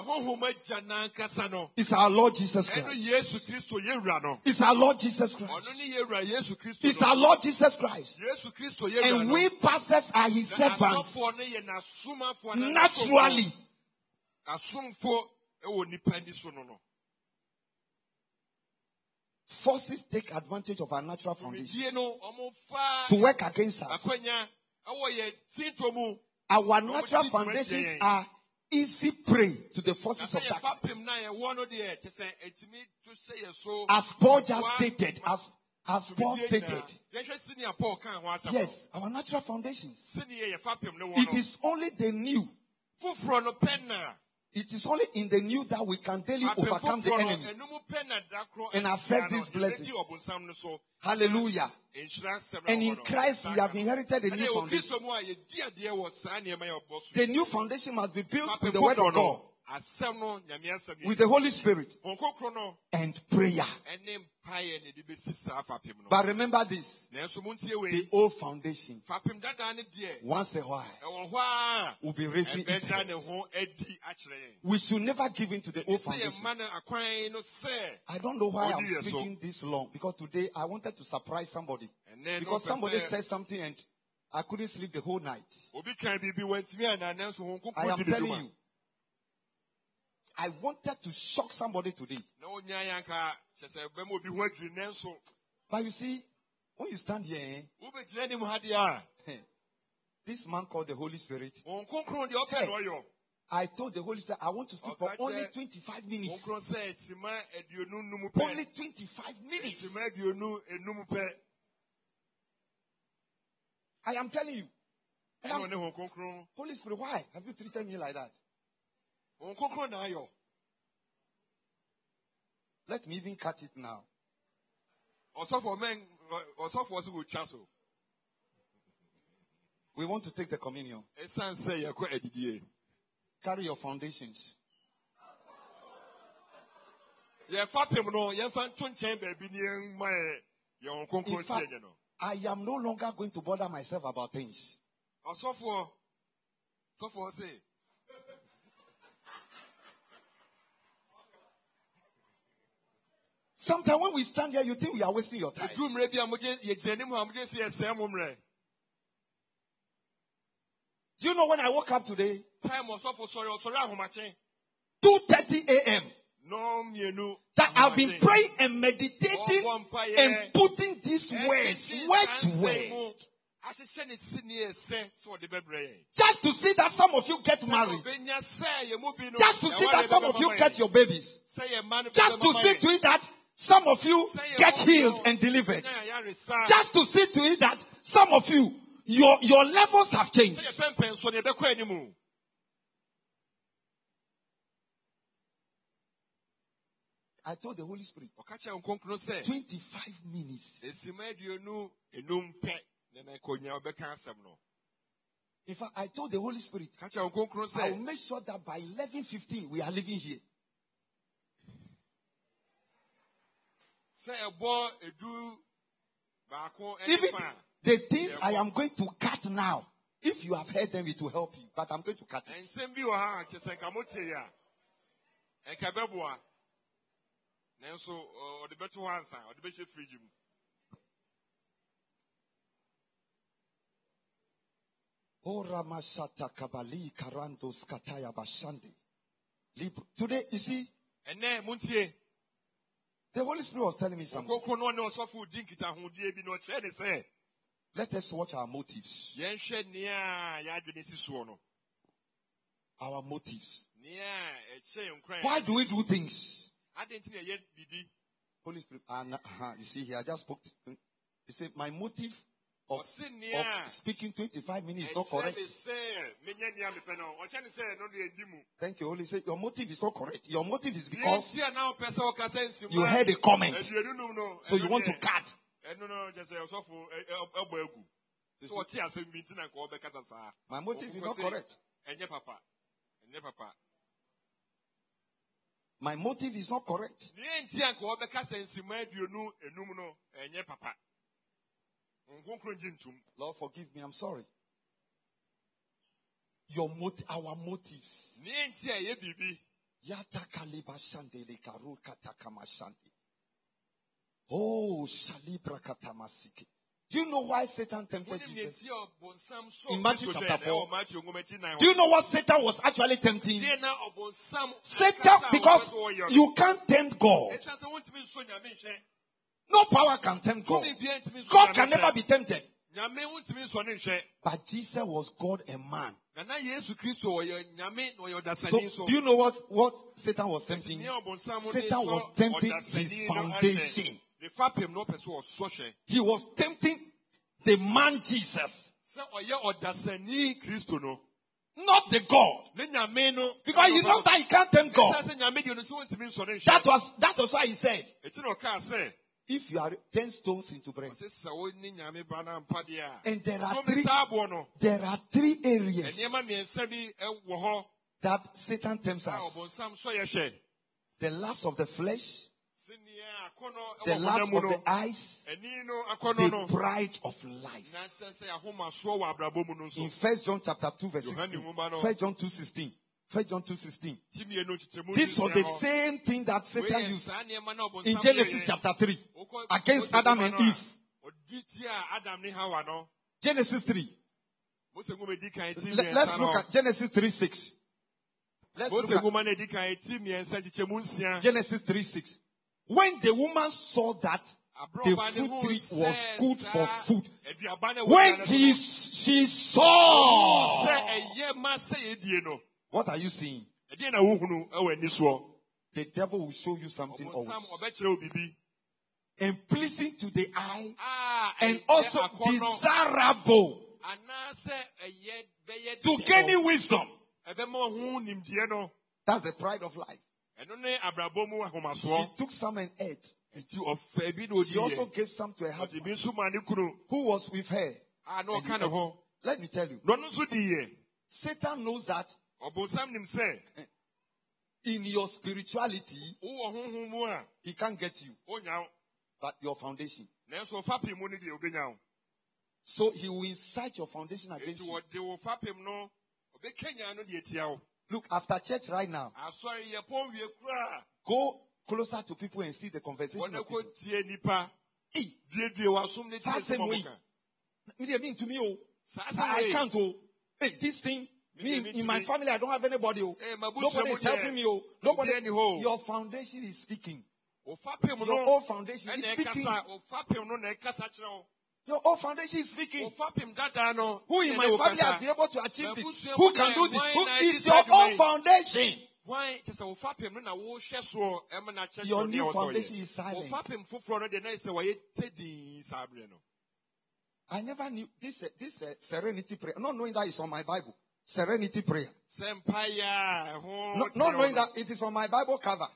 is our Lord Jesus Christ. It's our Lord Jesus Christ. It's our Lord Jesus Christ. And we pastors are his servants. Naturally. Forces take advantage of our natural foundation to work against us. Our natural foundations are easy prey to the forces of darkness. As Paul just stated, as, as Paul stated, yes, our natural foundations. It is only the new. It is only in the new that we can daily overcome the enemy and access these blessings. Hallelujah. And in Christ we have inherited a new foundation. The new foundation must be built with the word of God, with the Holy Spirit, and prayer. But remember this, the old foundation, once a while, will be raising its head. We should never give in to the old foundation. I don't know why I'm speaking this long, because today I wanted to surprise somebody. Because somebody said something and I couldn't sleep the whole night. I am telling you, I wanted to shock somebody today. But you see, when you stand here, eh, this man called the Holy Spirit, hey, I told the Holy Spirit I want to speak for only twenty-five minutes. Only twenty-five minutes. I am telling you. Holy Spirit, why have you treated me like that? Let me even cut it now. We want to take the communion. Carry your foundations. In fact, I am no longer going to bother myself about things. Sometimes when we stand here, you think we are wasting your time. Do you know when I woke up today? two thirty a.m. That I've been praying and meditating and putting these words word to word. Just to see that some of you get married. Just to see that some of you get your babies. Just to see to it that some of you get healed and delivered. Just to see to it that some of you, your, your levels have changed. I told the Holy Spirit, twenty-five minutes. In fact, I told the Holy Spirit, I will make sure that by eleven fifteen we are leaving here. Even the things I am going to cut now, if you have heard them, it will help you. But I'm going to cut it. Ekabebua. Nenso or the better one or the better fridge. O Ramashata Kabali Karanto Skataya Bashandi. Today, you see, and then Muntie. The Holy Spirit was telling me something. Let us watch our motives. Our motives. Why do we do things? Holy Spirit, uh, uh, you see here, I just spoke. To, he said, my motive of, of speaking twenty-five minutes is not correct. Thank you, Holy Spirit. Your motive is not correct. Your motive is because you heard a comment, so you want to cut. My motive is not correct. My motive is not correct. Lord, forgive me. I'm sorry. Your mot- our motives. Oh, Shalibra Katamasiki. Do you know why Satan tempted Jesus? In Matthew chapter four. Do you know what Satan was actually tempting? Satan, because you can't tempt God. No power can tempt God. God can never be tempted. But Jesus was God and man. So, do you know what, what Satan was tempting? Satan was tempting his foundation. He was tempting the man Jesus. Not the God. Because he knows that he can't tempt God. That was, that was why he said, if you are ten stones into bread, and there are three, there are three areas that Satan tempts us. The lust of the flesh, the lust of the eyes, the pride of life. In First John chapter two verse sixteen, First John two sixteen, First John two sixteen. This was the same thing that Satan used in Genesis chapter three against Adam and Eve. Genesis three. Let, let's look at Genesis three six. Let's look at Genesis three six. When the woman saw that the fruit tree was good for food, when he, she saw, what are you seeing? The devil will show you something always. And pleasing to the eye, and also desirable to gaining wisdom. That's the pride of life. She took some and ate. She also gave some to her husband who was with her. Let me tell you, Satan knows that in your spirituality, he can't get you, but your foundation. So he will incite your foundation against you. Look, after church right now, go closer to people and see the conversation of people. Hey, I can't. Oh, hey, this thing, me, in my family, I don't have anybody. Oh. Nobody is helping me. Oh. Nobody. Your foundation is speaking. Your whole foundation is speaking. Your whole foundation is speaking. Who in my family has been able to achieve this? Who can do this? Who is your own foundation? Your new foundation is silent. I never knew this. This uh, serenity prayer. Not knowing that it's on my Bible. Serenity prayer. Not, not knowing that it is on my Bible cover.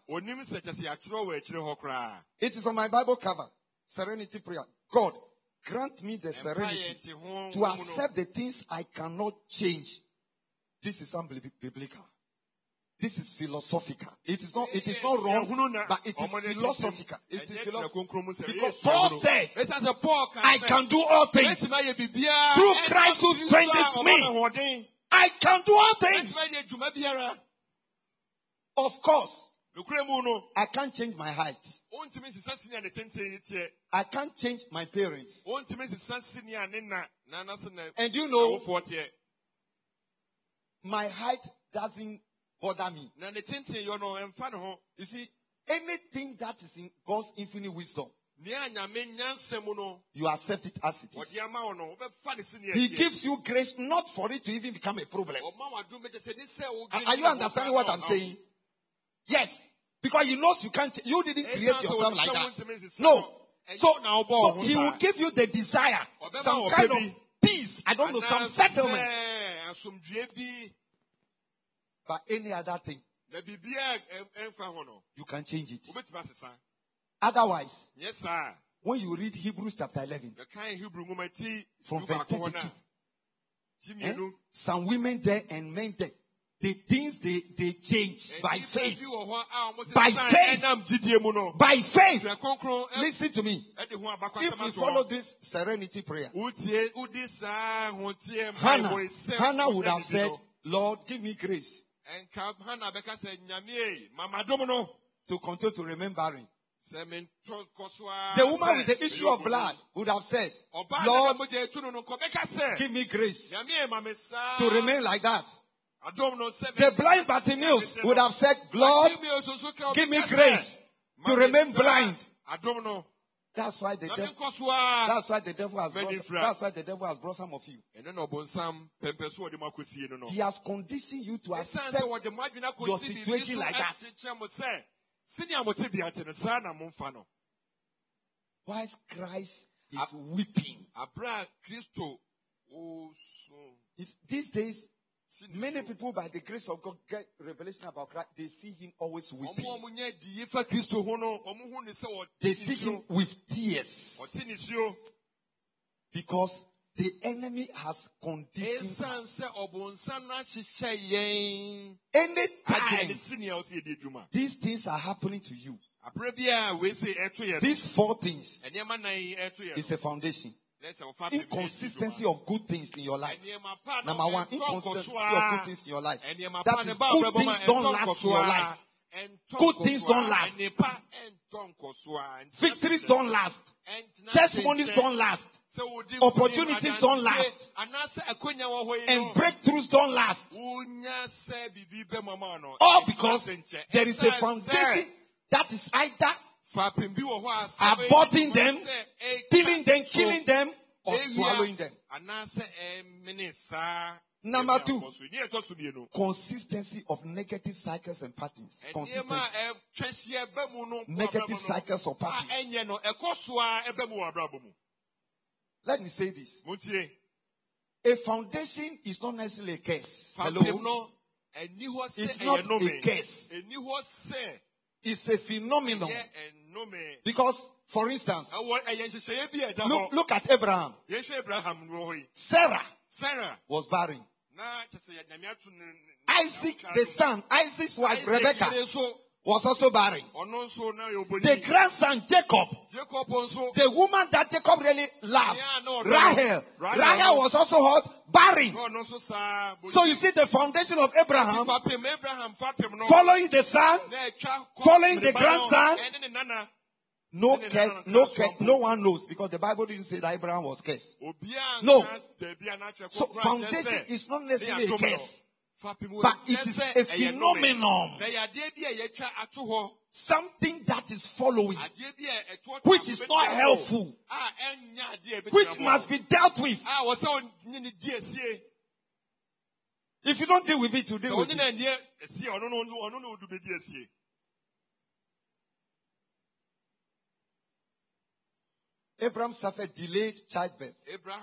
It is on my Bible cover. Serenity prayer. God, grant me the serenity to accept the things I cannot change. This is unbiblical. This is philosophical. It is not, it is not wrong, but it is philosophical. It is philosophical. Because Paul said, I can do all things through Christ who strengthens me. I can do all things. Of course, I can't change my height. I can't change my parents. And you know, my height doesn't bother me. You see, anything that is in God's infinite wisdom, you accept it as it is. He gives you grace not for it to even become a problem. Are you understanding what I'm saying? Yes. Because he knows you can't, you didn't create yourself like that. No. So, so he will give you the desire, some kind of peace, I don't know, some settlement. But any other thing, you can change it. Otherwise, yes, sir. When you read Hebrews chapter eleven, from verse thirty-two, eh? Some women there and men there, the things they, they change by faith. By faith. By faith. Listen to me. If you follow this serenity prayer, Hannah, Hannah would have said, Lord, give me grace to continue to remain barren. The woman with the issue of blood would have said, Lord, give me grace to remain like that. The blind Bartimaeus would have said, Lord, give me grace to remain blind. That's why the devil, that's why the devil has brought, that's why the devil has brought some of you. He has conditioned you to accept your situation like that. Whilst Christ is weeping. It's, these days, many people, by the grace of God, get revelation about Christ. They see him always weeping. They see him with tears. Because the enemy has conditioned us. Anytime these things are happening to you, these four things is a foundation. Inconsistency of good things in your life. Number one, inconsistency of good things in your life. That is, good things don't last in your life. Good things don't last. Victories don't last. Testimonies don't last. Opportunities don't last. And breakthroughs don't last. All because there is a foundation that is either aborting them, stealing them, killing them, or swallowing them. Number two, consistency of negative cycles and patterns. Consistency. Negative cycles or patterns. Let me say this. A foundation is not necessarily a curse. Hello? It's not a curse. It's a phenomenon. Because, for instance, look, look at Abraham. Sarah, Sarah was barren. Isaac, the son, Isaac's wife, Rebecca, was also barren. The grandson, Jacob, the woman that Jacob really loves, Rahel, Rahel was also hot, barren. So you see the foundation of Abraham, following the son, following the grandson. No curse, no curse, no one knows, because the Bible didn't say that Abraham was cursed. No. So foundation is not necessarily a curse, but it is a phenomenon. Something that is following, which is not helpful, which must be dealt with. If you don't deal with it, you deal with it. Abraham suffered delayed childbirth.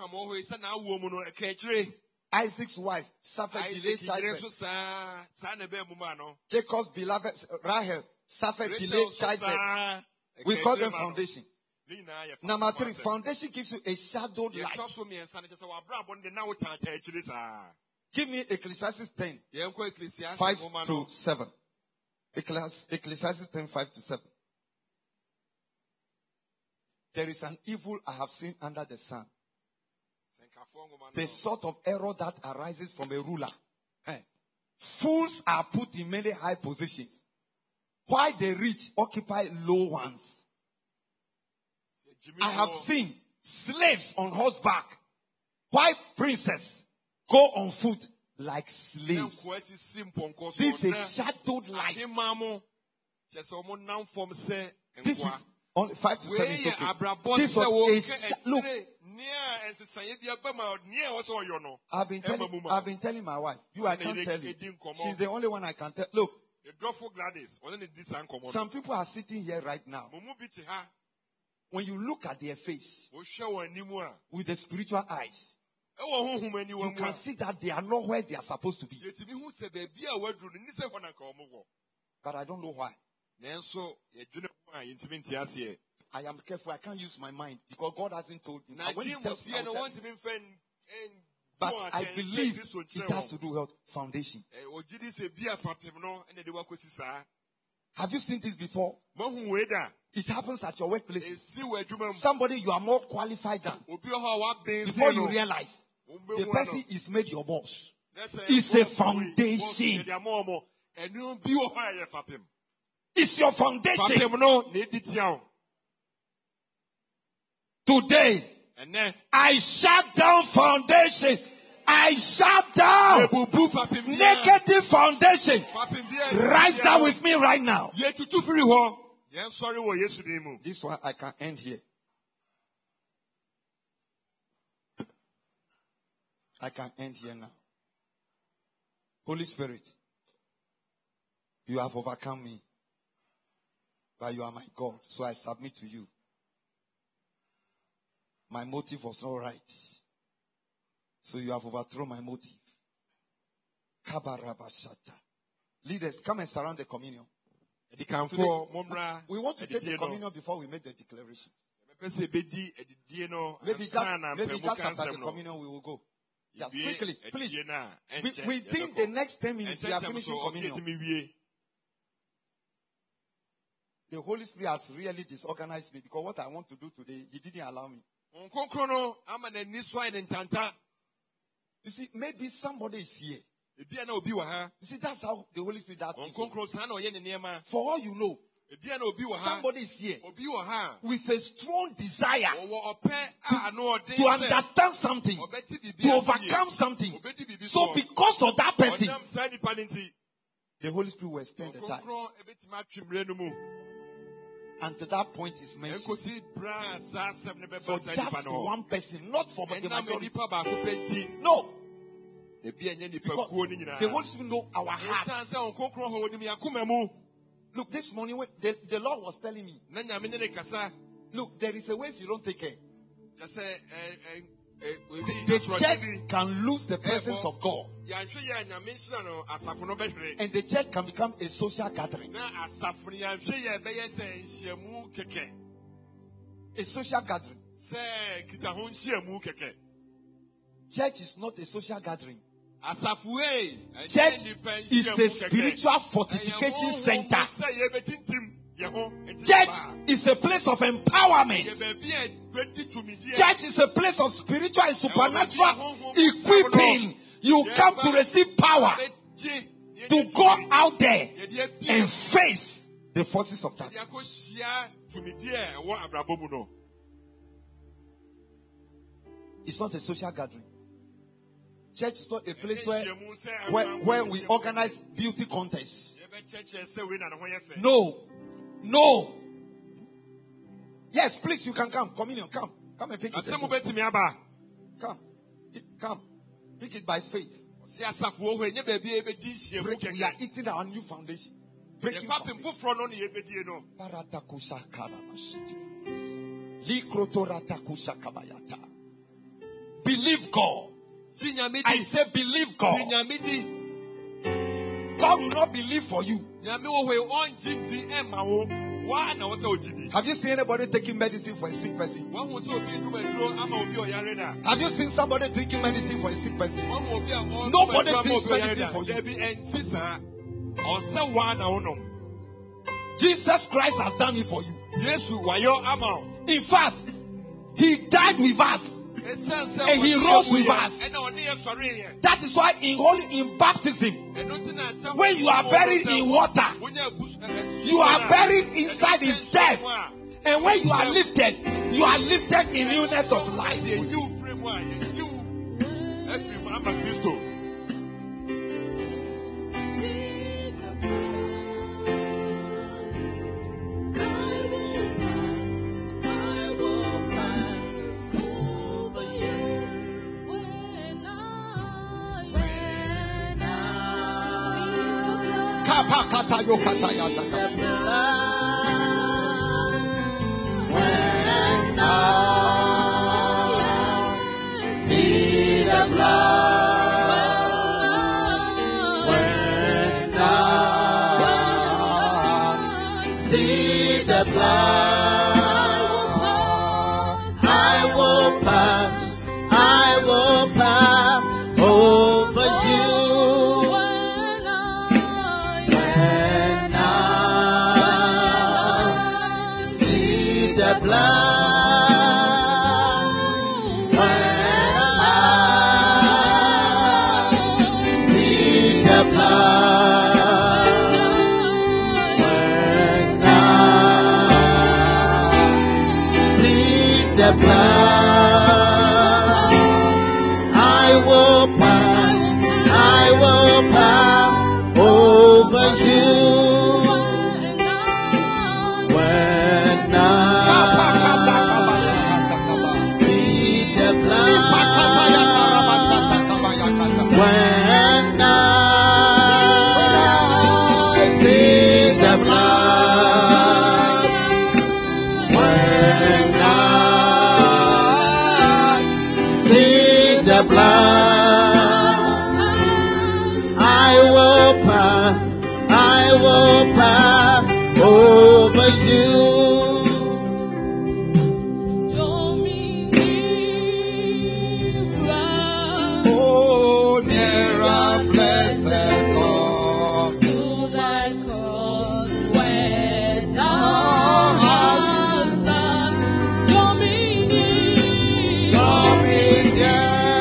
Isaac's wife suffered delayed childbirth. Jacob's beloved Rahel suffered delayed childbirth. We call them foundation. Number three, foundation gives you a shadowed life. Give me Ecclesiastes ten, five to seven. Ecclesiastes ten, five to seven. There is an evil I have seen under the sun. The sort of error that arises from a ruler. Eh. Fools are put in many high positions, Why the rich occupy low ones. I have seen slaves on horseback. Why princes go on foot like slaves. This is a shadowed life. This is only five to seven. Is okay. This is a sh- look. I've been telling, I've been telling my wife. You, I can't tell you. She's the only one I can tell. Look. Some people are sitting here right now. When you look at their face with the spiritual eyes, you can see that they are not where they are supposed to be. But I don't know why. I am careful. I can't use my mind because God hasn't told me. When he tells me, but I believe it has to do with foundation. Have you seen this before? It happens at your workplace. Somebody you are more qualified than. Before you realize, the person is made your boss. It's a foundation. It's your foundation. Today, I shut down foundation. I shut down negative foundation. Rise down with me right now. This one I can end here. I can end here now. Holy Spirit, you have overcome me, but you are my God, so I submit to you. My motive was not right, so you have overthrown my motive. Kabarabashata. Leaders, come and surround the communion. Today, we want to take the communion before we make the declaration. Maybe just, maybe just after the communion we will go. Just quickly, please. Within the next ten minutes, we are finishing communion. The Holy Spirit has really disorganized me because what I want to do today, He didn't allow me. You see, maybe somebody is here. You see, that's how the Holy Spirit does things. For all you know, somebody is here with a strong desire to, to understand something, to overcome something. So because of that person, the Holy Spirit will extend the time. Until that point is mentioned. For just one person, not for the majority. No. Because the Holy Spirit know our hearts. Look, this morning when the, the Lord was telling me, look, there is a way if you don't take care. The church can lose the presence of God. And the church can become a social gathering. A social gathering. Church is not a social gathering. Church is a spiritual fortification center. Church is a place of empowerment. Church is a place of spiritual and supernatural equipping. You come to receive power to go out there and face the forces of darkness. It's not a social gathering. Church is not a place where, where, where we organize beauty contests. No. No. Yes, please, you can come. Communion, come. Come and pick it. Come. Come. Pick it by faith. Break, we are eating our new foundation. Breaking foundation. Believe God. I say believe God. God will not believe for you. Have you seen anybody taking medicine for a sick person? Have you seen somebody taking medicine for a sick person? Nobody takes medicine for you. Jesus Christ has done it for you. In fact, He died with us. And he rose with us. That is why in holy in baptism, when you are buried in water, you are buried inside his death. And when you are lifted, you are lifted in newness of life. When I see the blood, when I see the blood, I will pass, I will pass over you. When I see the blood. The blood, I will pass, I will pass over you. When I see the blood, when I see the blood, when I the blood, I will pass, I will pass over you. Oh, near a blessed Lord, to thy cross when thou hast done dominion, dominion.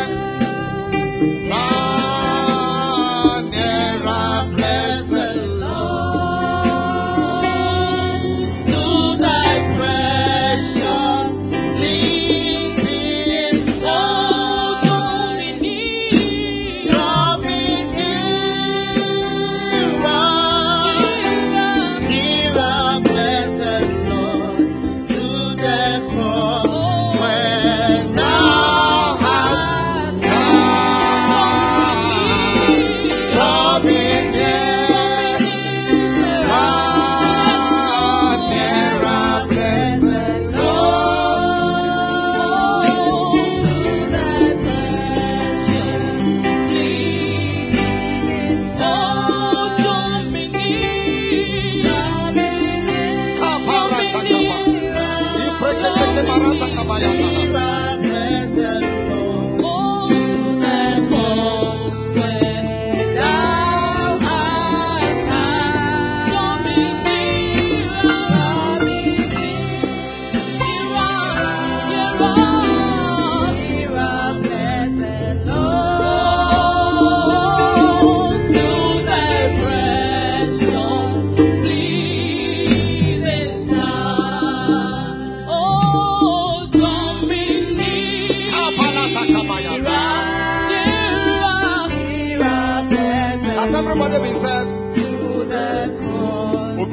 Has everybody been saved? To the cross.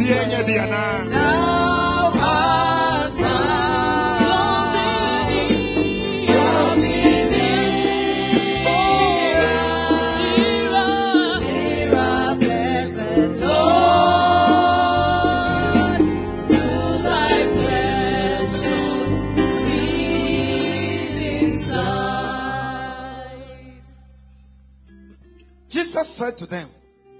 Now has Jesus said to them,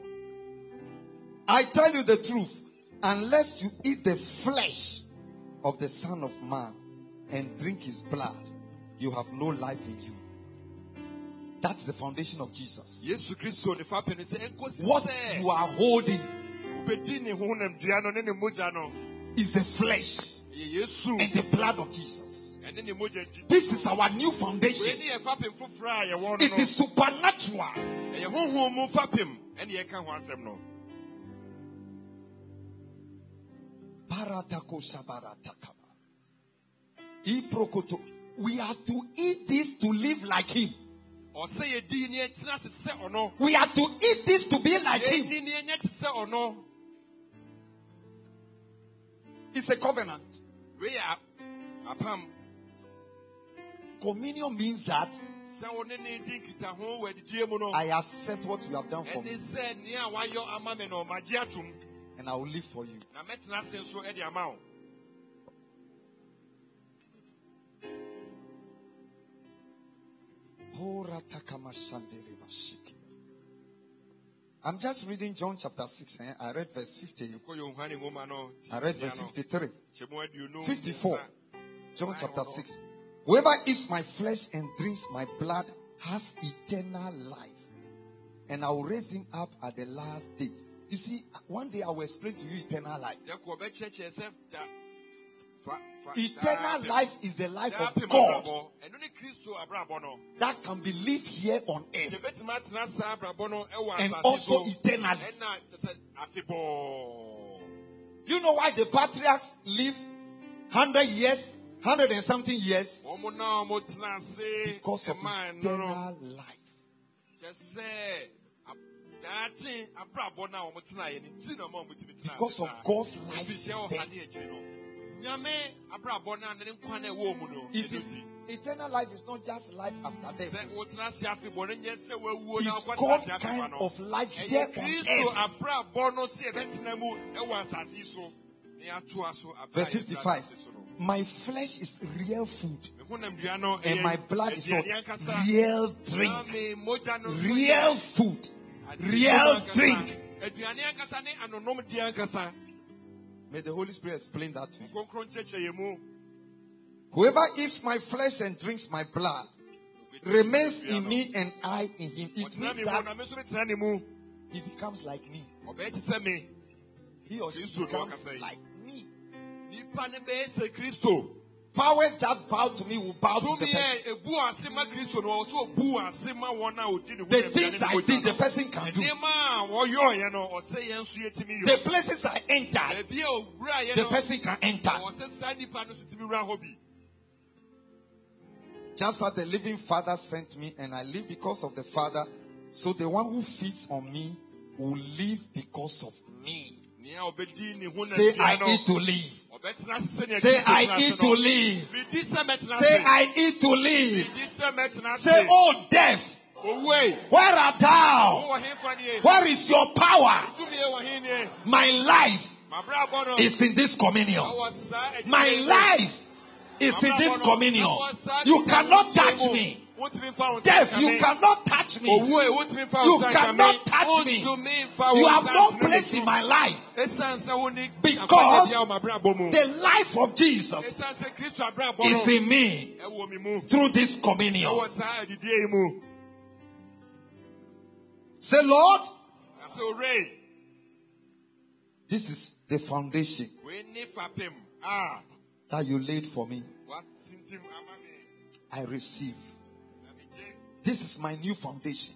I tell you the truth, unless you eat the flesh of the Son of Man and drink his blood, you have no life in you. That's the foundation of Jesus. What you are holding is the flesh and the blood of Jesus. This is our new foundation. It is supernatural. We are to eat this to live like him. We are to eat this to be like him. It's a covenant. Communion means that I accept what you have done for me, and I will live for you. I'm just reading John chapter six. Eh? I read verse fifty. I read verse fifty-three. fifty-four. John chapter six. Whoever eats my flesh and drinks my blood has eternal life, and I will raise him up at the last day. You see, one day I will explain to you eternal life. Eternal life is the life of God that can be lived here on earth and also eternally. Do you know why the patriarchs live hundred years, hundred and something years? Because of eternal life. Because of God's life. It is, eternal life is not just life after death. It's God's kind of life here on earth. Verse fifty-five. My flesh is real food, and my blood is real drink. Real food, real drink. May the Holy Spirit explain that to you. Whoever eats my flesh and drinks my blood remains in me and I in him. It means that he becomes like me. He or she becomes like me. Powers that bow to me will bow to the person. The things I did, the person can do. The places I entered, the person can enter. Just as the living Father sent me, and I live because of the Father, so the one who feeds on me will live because of me. Say, I eat to live. Say, I eat to live. Say, I eat to live. Say, oh death, where art thou? Where is your power? My life is in this communion. My life is in this communion. You cannot touch me. Death, you cannot touch me. You cannot touch me. You have no place in my life. Because the life of Jesus is in me through this communion. Say, Lord, this is the foundation that you laid for me. I receive. This is my new foundation.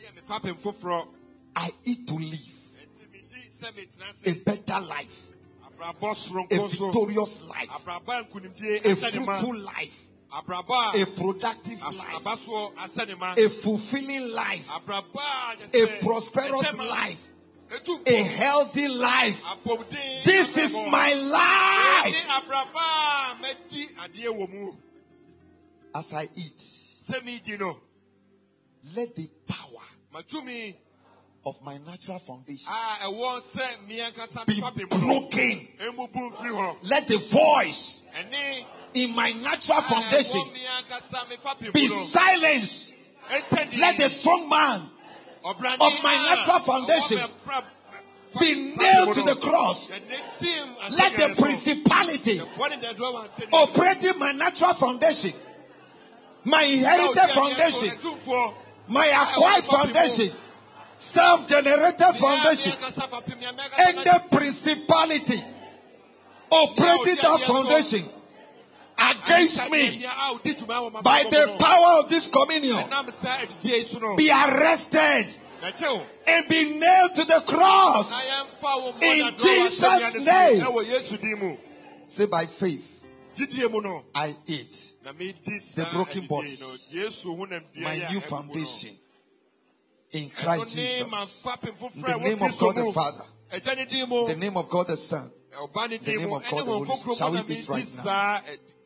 I eat to live a better life, a victorious life, a fruitful life, a productive life, a fulfilling life, a prosperous life, a healthy life. This is my life. As I eat, let the power of my natural foundation be broken. Let the voice in my natural foundation be silenced. Let the strong man of my natural foundation be nailed to the cross. Let the principality operating my natural foundation, my inherited foundation, my acquired foundation, self-generated foundation, and the principality operating that foundation, against me by the power of this communion be arrested and be nailed to the cross in Jesus' name. Say, by faith, I eat the broken bodies, my new foundation in Christ Jesus. In the name of God the Father, the name of God the Son, the name of God the Holy Spirit. Shall we eat right now?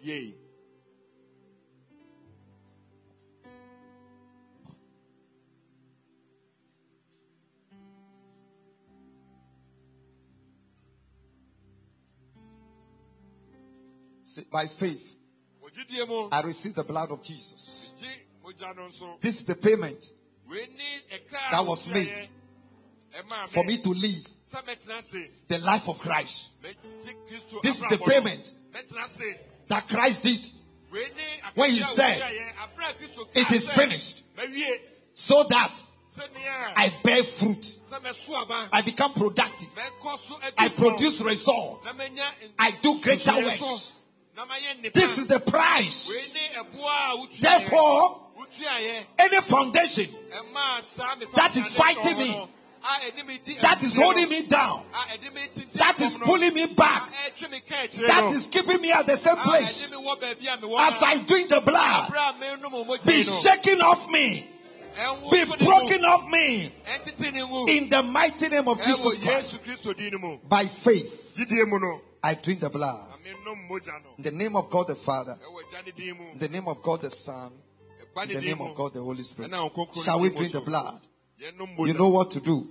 By faith, I receive the blood of Jesus. This is the payment that was made for me to live the life of Christ. This is the payment that Christ did when he said, it is finished, so that I bear fruit, I become productive, I produce results, I do greater works. This is the price. Therefore, any foundation that is fighting me, that is holding me down, that is pulling me back, that is keeping me at the same place, as I drink the blood, be shaken off me, be broken off me, in the mighty name of Jesus Christ. By faith, I drink the blood. In the name of God the Father, in the name of God the Son, in the name of God the Holy Spirit. Shall we drink the blood? You know what to do.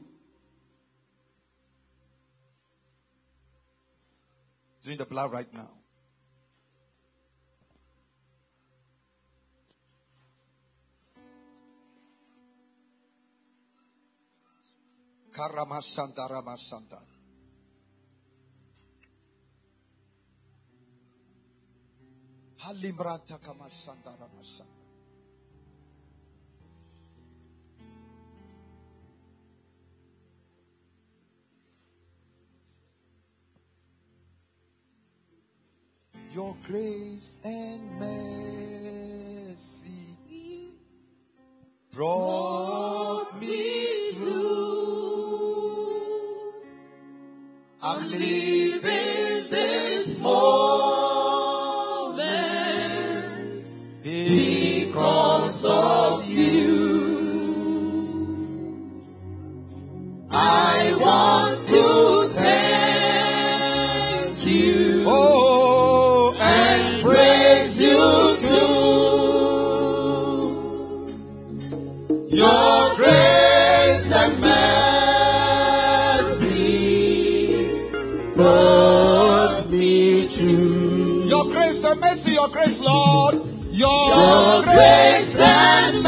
Drink the blood right now. Karamasanta Ramasanta. Halimranta Kamasanta Ramasanta. Your grace and mercy brought me through. I'm living this moment because of you. I want to thank you. Oh. Your grace and mercy brought me through. Your grace and mercy, your grace, Lord. Your, your grace and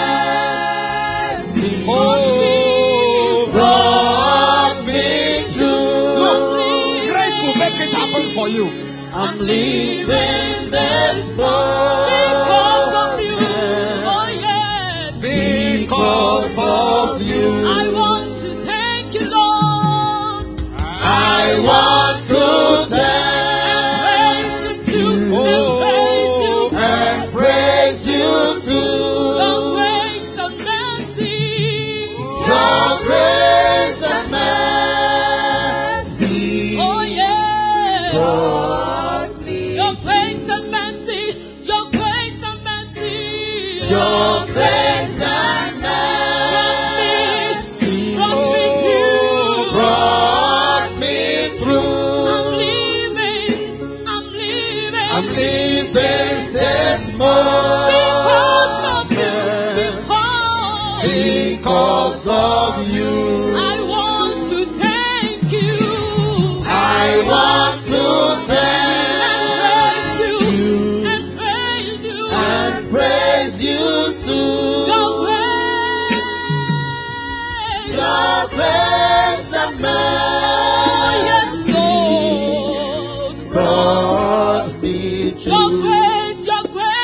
mercy oh, brought me through. Look, grace will make it happen for you. I'm leaving this world because of you. Oh yes, because of you. I want to thank you, Lord. I want to thank you too, oh, and praise you too. Your grace and mercy, your grace and mercy. Oh yeah. Oh. Your grace and mercy, your grace and mercy, your grace and mercy brought me, brought me through. I'm leaving, I'm leaving, I'm leaving this moment because of you, because, because of you. I want to thank you. I want to thank. Grace and mercy, yes, Lord, brought me to your grace, your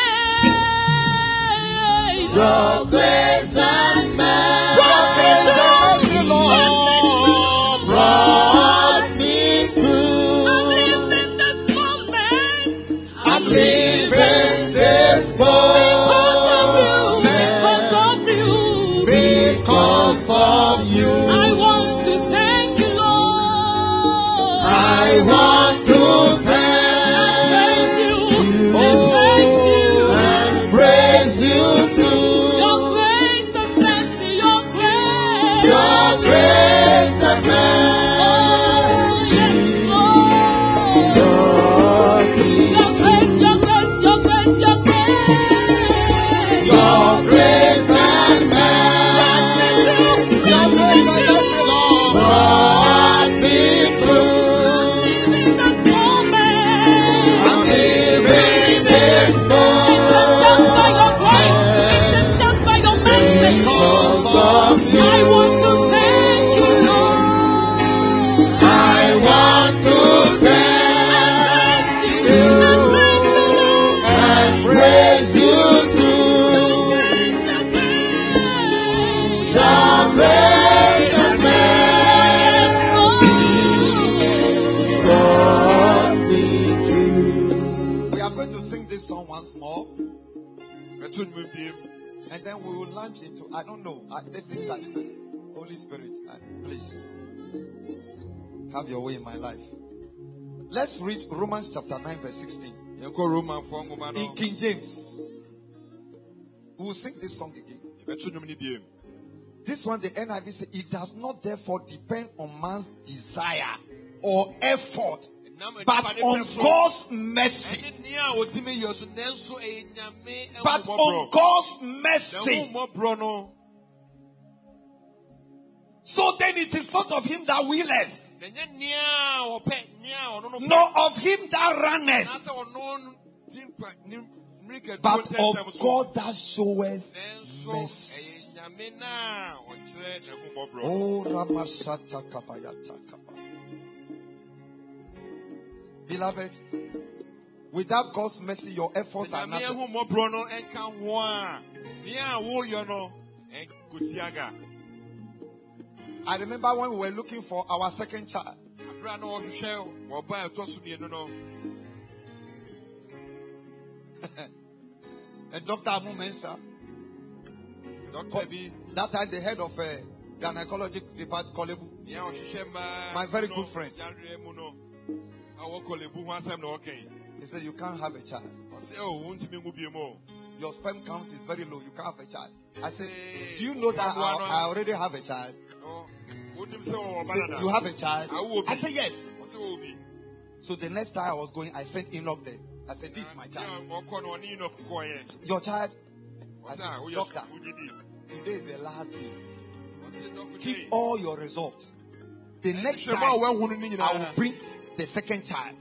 grace, your grace and mercy, Lord, brought me through. I'm living this moment. I'm living. because of you. I want to thank you, Lord. I want to thank you. you. And praise you. And praise you too. Your grace and mercy, your grace. Your grace and mercy. And then we will launch into, I don't know, uh, the things are Holy Spirit, uh, please have your way in my life. Let's read Romans chapter nine verse sixteen. In King James. We will sing this song again. This one, the N I V says, it does not therefore depend on man's desire or effort, but on God's mercy. But on God's mercy. So then it is not of him that willeth, nor of him that runneth, but of God that showeth mercy. Oh, Ramashata Kabayata Kaba. Beloved, without God's mercy, your efforts are nothing. I remember when we were looking for our second child. And Doctor Amu Mensah, that time the head of a gynecology department, Kolebu, my very good friend. He said, you can't have a child. Your sperm count is very low. You can't have a child. I said, do you know that I, I already have a child? He said, you have a child? I said, yes. So the next time I was going, I sent Enoch there. I said, this is my child. Your child? I said, doctor, today is the last day. Keep all your results. The next time, I will bring the second child.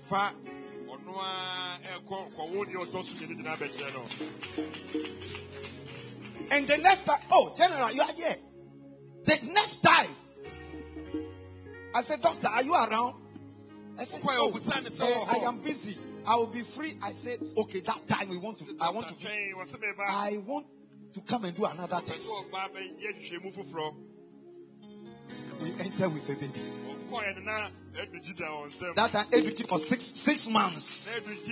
And the next time, oh, General, you are here. The next time, I said, doctor, are you around? I said, oh, uh, I am busy. I will be free. I said, okay, that time we want to, I want to, I want to come and do another test. We enter with a baby. That time, Edwin for six six months.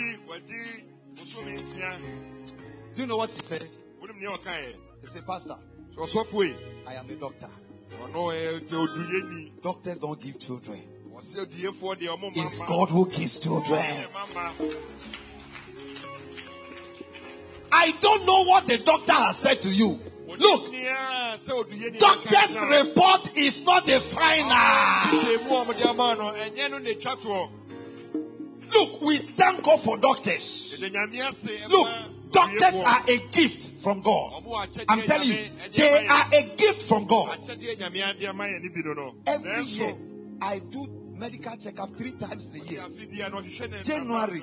Do you know what he said? He said, Pastor, I am a doctor. Doctors don't give children. It's God who gives children. I don't know what the doctor has said to you. Look, doctor's report is not the final. Look, we thank God for doctors. Look, doctors are a gift from God. I'm telling you, they are a gift from God. Every year, I do medical checkup three times a year. January,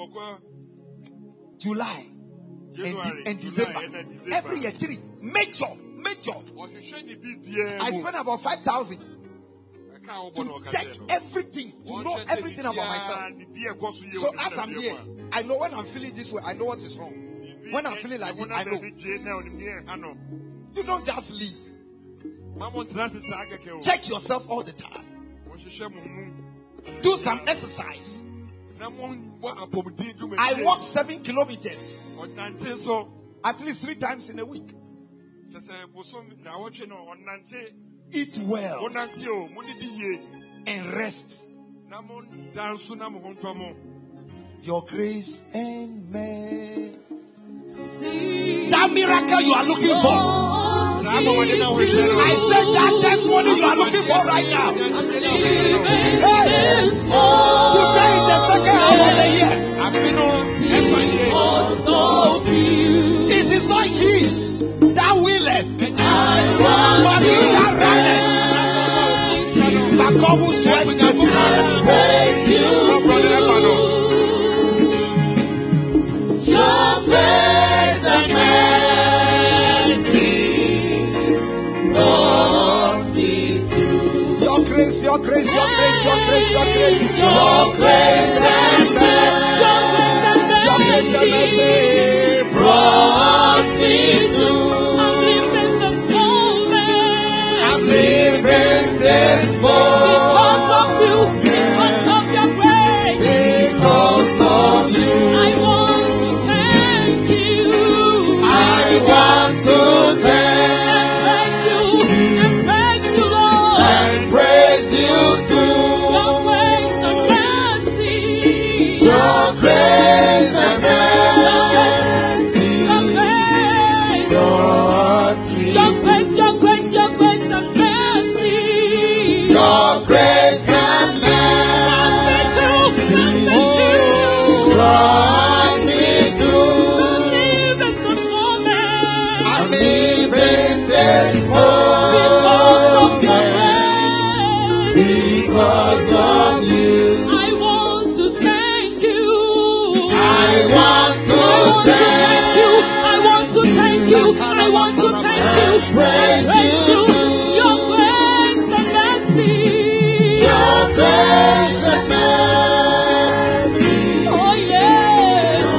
July, and, de- and December. Every year, three. Major, major. I spend about five thousand to check everything, to know everything about myself. So as I'm here, I know when I'm feeling this way, I know what is wrong. When I'm feeling like this, I know. You don't just leave. Check yourself all the time. Do some exercise. I walk seven kilometers at least three times in a week. Eat well and rest. Your grace and mercy. That miracle you are looking for. I said that testimony you are looking for right now. Hey, today is the second half of the year. It is not he that willeth, but he that runneth. But God will swear praise you. Your grace and mercy brought me through. Your grace, your grace, your grace, your grace, your grace, your grace and mercy, your grace and mercy brought me through. I'm living this moment. I'm living this moment because of you, because of your grace, because of you. I want. I want to thank you and praise you, Lord, and praise you too. Your grace and mercy, your grace and mercy, your grace, your grace, your grace, your grace and mercy, your grace and mercy, brought me through. Because of your grace, because of you, I want to thank you. I want to thank you. I want to thank you. I want to thank you. Praise you. Your grace and mercy. Your grace and mercy. Oh yes.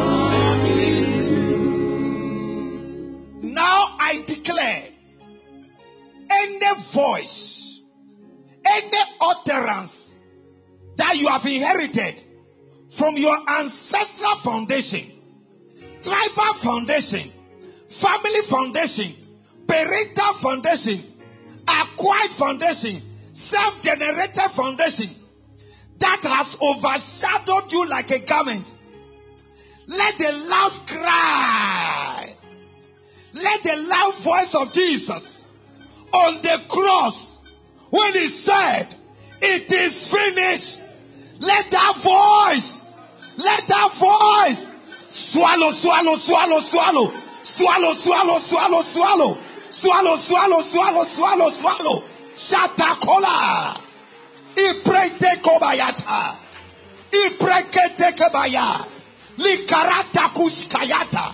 Now I declare. Any voice, any utterance that you have inherited from your ancestral foundation, tribal foundation, family foundation, parental foundation, acquired foundation, self-generated foundation that has overshadowed you like a garment, let the loud cry, let the loud voice of Jesus on the cross, when he said, it is finished, let that voice, let that voice swallow, swallow, swallow, swallow, swallow, swallow, swallow, swallow, swallow, swallow, swallow, swallow, swallow, shatakola, iprete kobayata, iprekete kebaya, likarata kushkayata.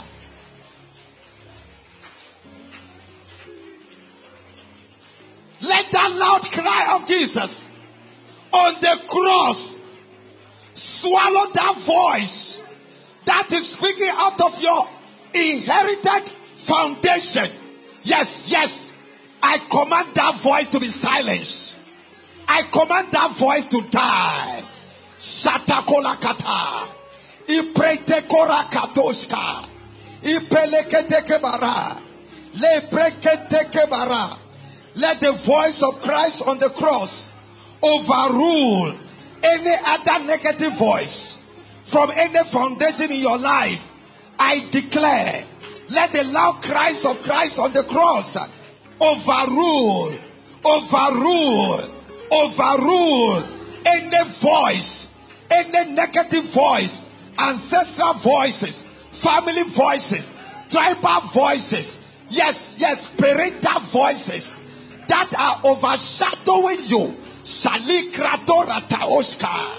Let that loud cry of Jesus on the cross swallow that voice that is speaking out of your inherited foundation. Yes, yes. I command that voice to be silenced. I command that voice to die. Shatakolakata. Iprete korakatoshka. Ipelekete kebara. Leprekete kebara. Let the voice of Christ on the cross overrule any other negative voice from any foundation in your life. I declare, let the loud cries of Christ on the cross overrule, overrule, overrule any voice, any negative voice, ancestral voices, family voices, tribal voices, yes, yes, parental voices that are overshadowing you. Shalikradora taoshka.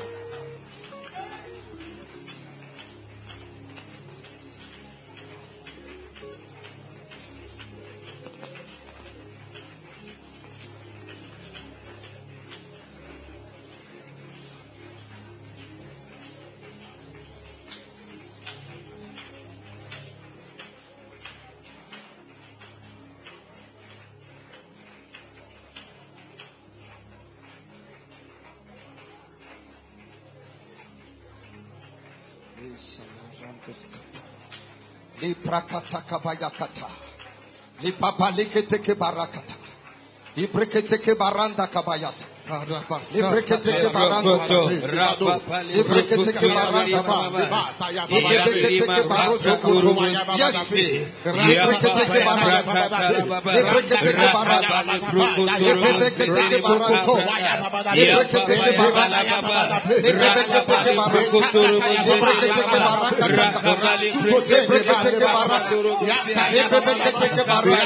Ipapaleketeke barakata. Ibreketeke baranda kabayata. Ibreketeke baranda. Ibreketeke baranda. Ibreketeke baranda. Yes. Ibreketeke baranda. Ibreketeke baranda. Ibreketeke baranda. Ibreketeke baranda. Ibreketeke baranda. Ibreketeke baranda. Ibreketeke baranda. Ibreketeke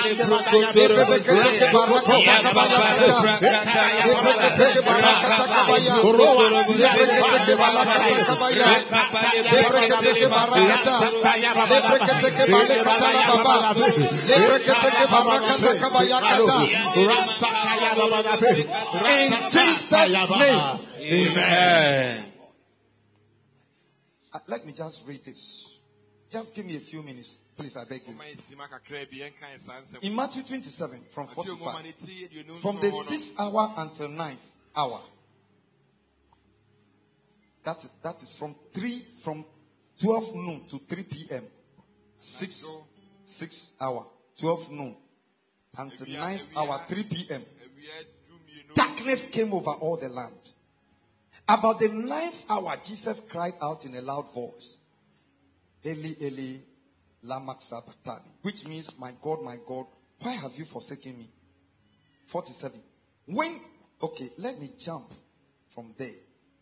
baranda. Take a barakata kabaya, take a barakata kabaya, take a barakata, take a barakata baba, take a barakata kabaya kata. In Jesus' name, amen. Uh, let me just read this. Just give me a few minutes, please. I beg you. In Matthew twenty-seven, from forty-five, from the sixth hour until ninth hour. That that is from three, from twelve noon to three p.m. Six, six hour, twelve noon until ninth hour, three p.m. Darkness came over all the land. About the ninth hour, Jesus cried out in a loud voice, Eli, Eli, lama sabachthani, which means, my God, my God, why have you forsaken me? forty-seven. When, okay, let me jump from there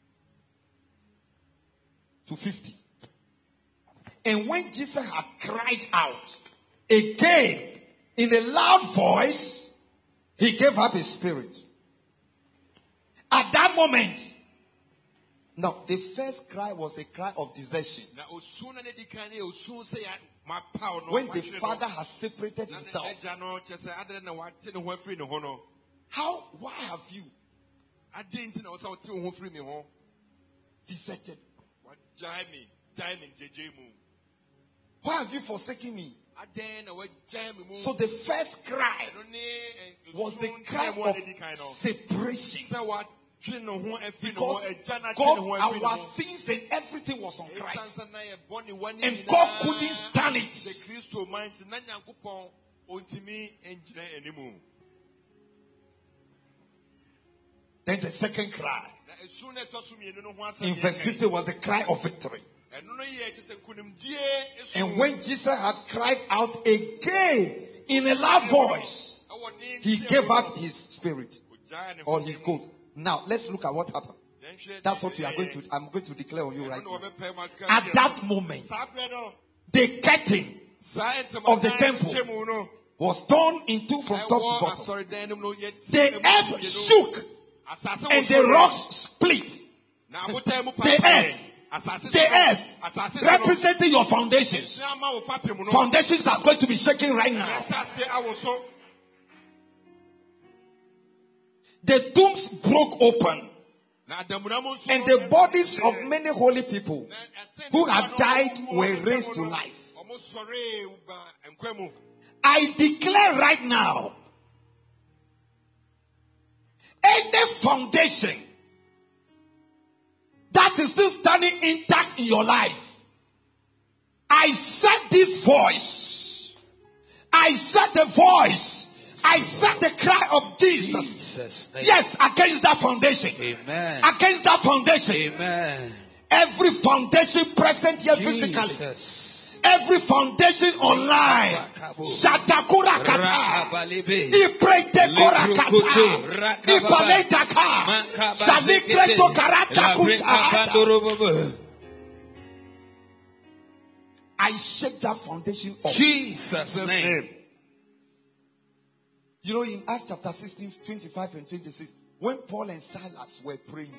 to fifty. And when Jesus had cried out again in a loud voice, he gave up his spirit. At that moment, now the first cry was a cry of desertion. When the father has separated himself. How? Why have you deserted? Why have you forsaken me? So the first cry was the cry of separation. Because God, our sins and everything was on Christ. And God couldn't stand it. Then the second cry in verse fifty was a cry of victory. And when Jesus had cried out again in a loud voice, he gave up his spirit or his coat. Now let's look at what happened. That's what we are going to I'm going to declare on you right now. At that moment, the curtain of the temple was torn in two from top to bottom. The earth shook and the rocks split. The earth The earth representing your foundations. Foundations are going to be shaking right now. The tombs broke open. And the bodies of many holy people who had died were raised to life. I declare right now, any foundation that is still standing intact in your life, I set this voice. I set the voice. I set the cry of Jesus. Yes, against that foundation. Amen. Against that foundation. Amen. Every foundation present here Jesus. Physically. Every foundation online. Shatakura kata. Iprete kora kata. Ipaleta ka. Shalikreto karata kushata. I shake that foundation off. Jesus' name. You know, in Acts chapter sixteen, twenty-five and twenty-six, when Paul and Silas were praying,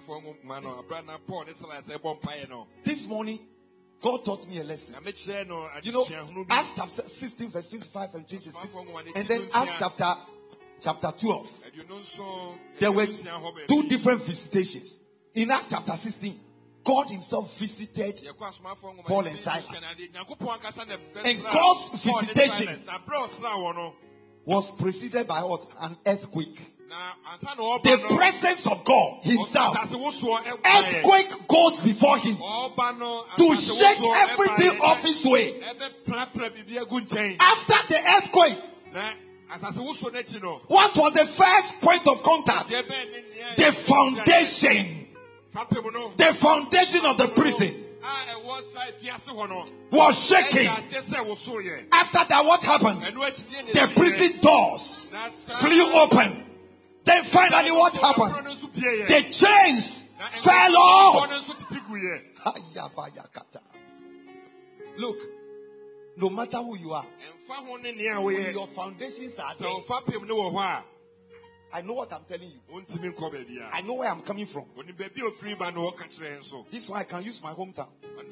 this morning, God taught me a lesson. You know, Acts chapter sixteen, verse twenty-five and twenty-six, and then Acts chapter, chapter twelve, there were two different visitations. In Acts chapter sixteen, God himself visited Paul and Silas. And God's visitation was preceded by what? An earthquake. The presence of God himself. Earthquake goes before him to shake everything off his way. After the earthquake, What was the first point of contact? The foundation. The foundation of the prison was shaking. After that, what happened? The prison doors flew open. Then finally, what happened? The chains fell off. Look, no matter who you are, when your foundations are there, I know what I'm telling you. I know where I'm coming from. This one I can use my hometown.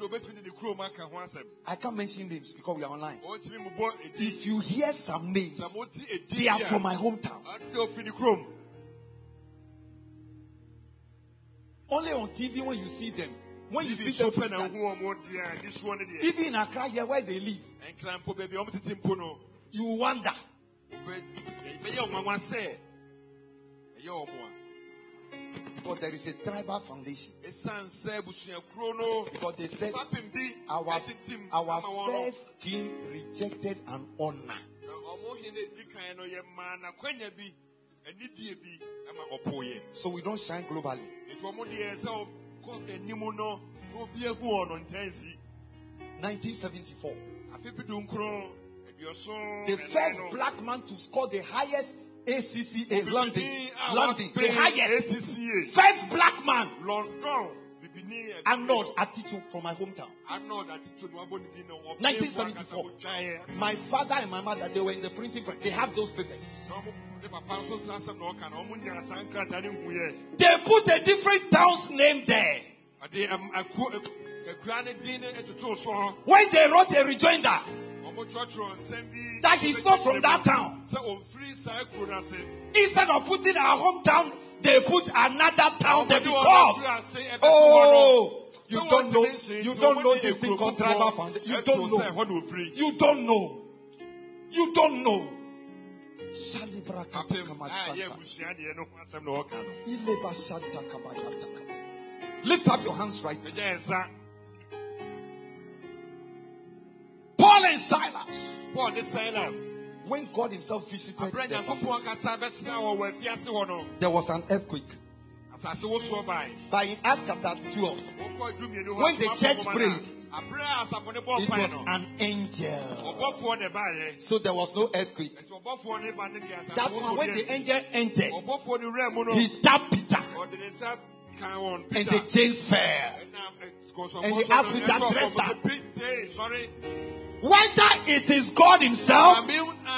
I can't mention names because we are online. If you hear some names, they are from my hometown. Only on T V when you see them. When you see them physically. Even in Accra, here where they live, you wonder. Because there is a tribal foundation. Because they said our, our first king rejected an honor. So we don't shine globally. nineteen seventy-four. The first black man to score the highest A C C A London, London, the highest A C C A. First black man, London. Arnold Aticho from my hometown. nineteen seventy-four. My father and my mother, they were in the printing press. They have those papers. They put a different town's name there. When they wrote a rejoinder that he's not from that town, instead of putting our hometown, they put another town there because oh, you don't know, you don't know this thing called tribal foundation. You don't know. You don't know. You don't know. Lift up your hands right now. Paul and Silas. Paul and Silas. When God himself visited them, there was an earthquake. But in Acts chapter twelve, when the church prayed, it was an angel. So there was no earthquake. That one, when the angel entered, he tapped Peter. And the chains fell. And he asked Peter, dresser, whether it is God himself or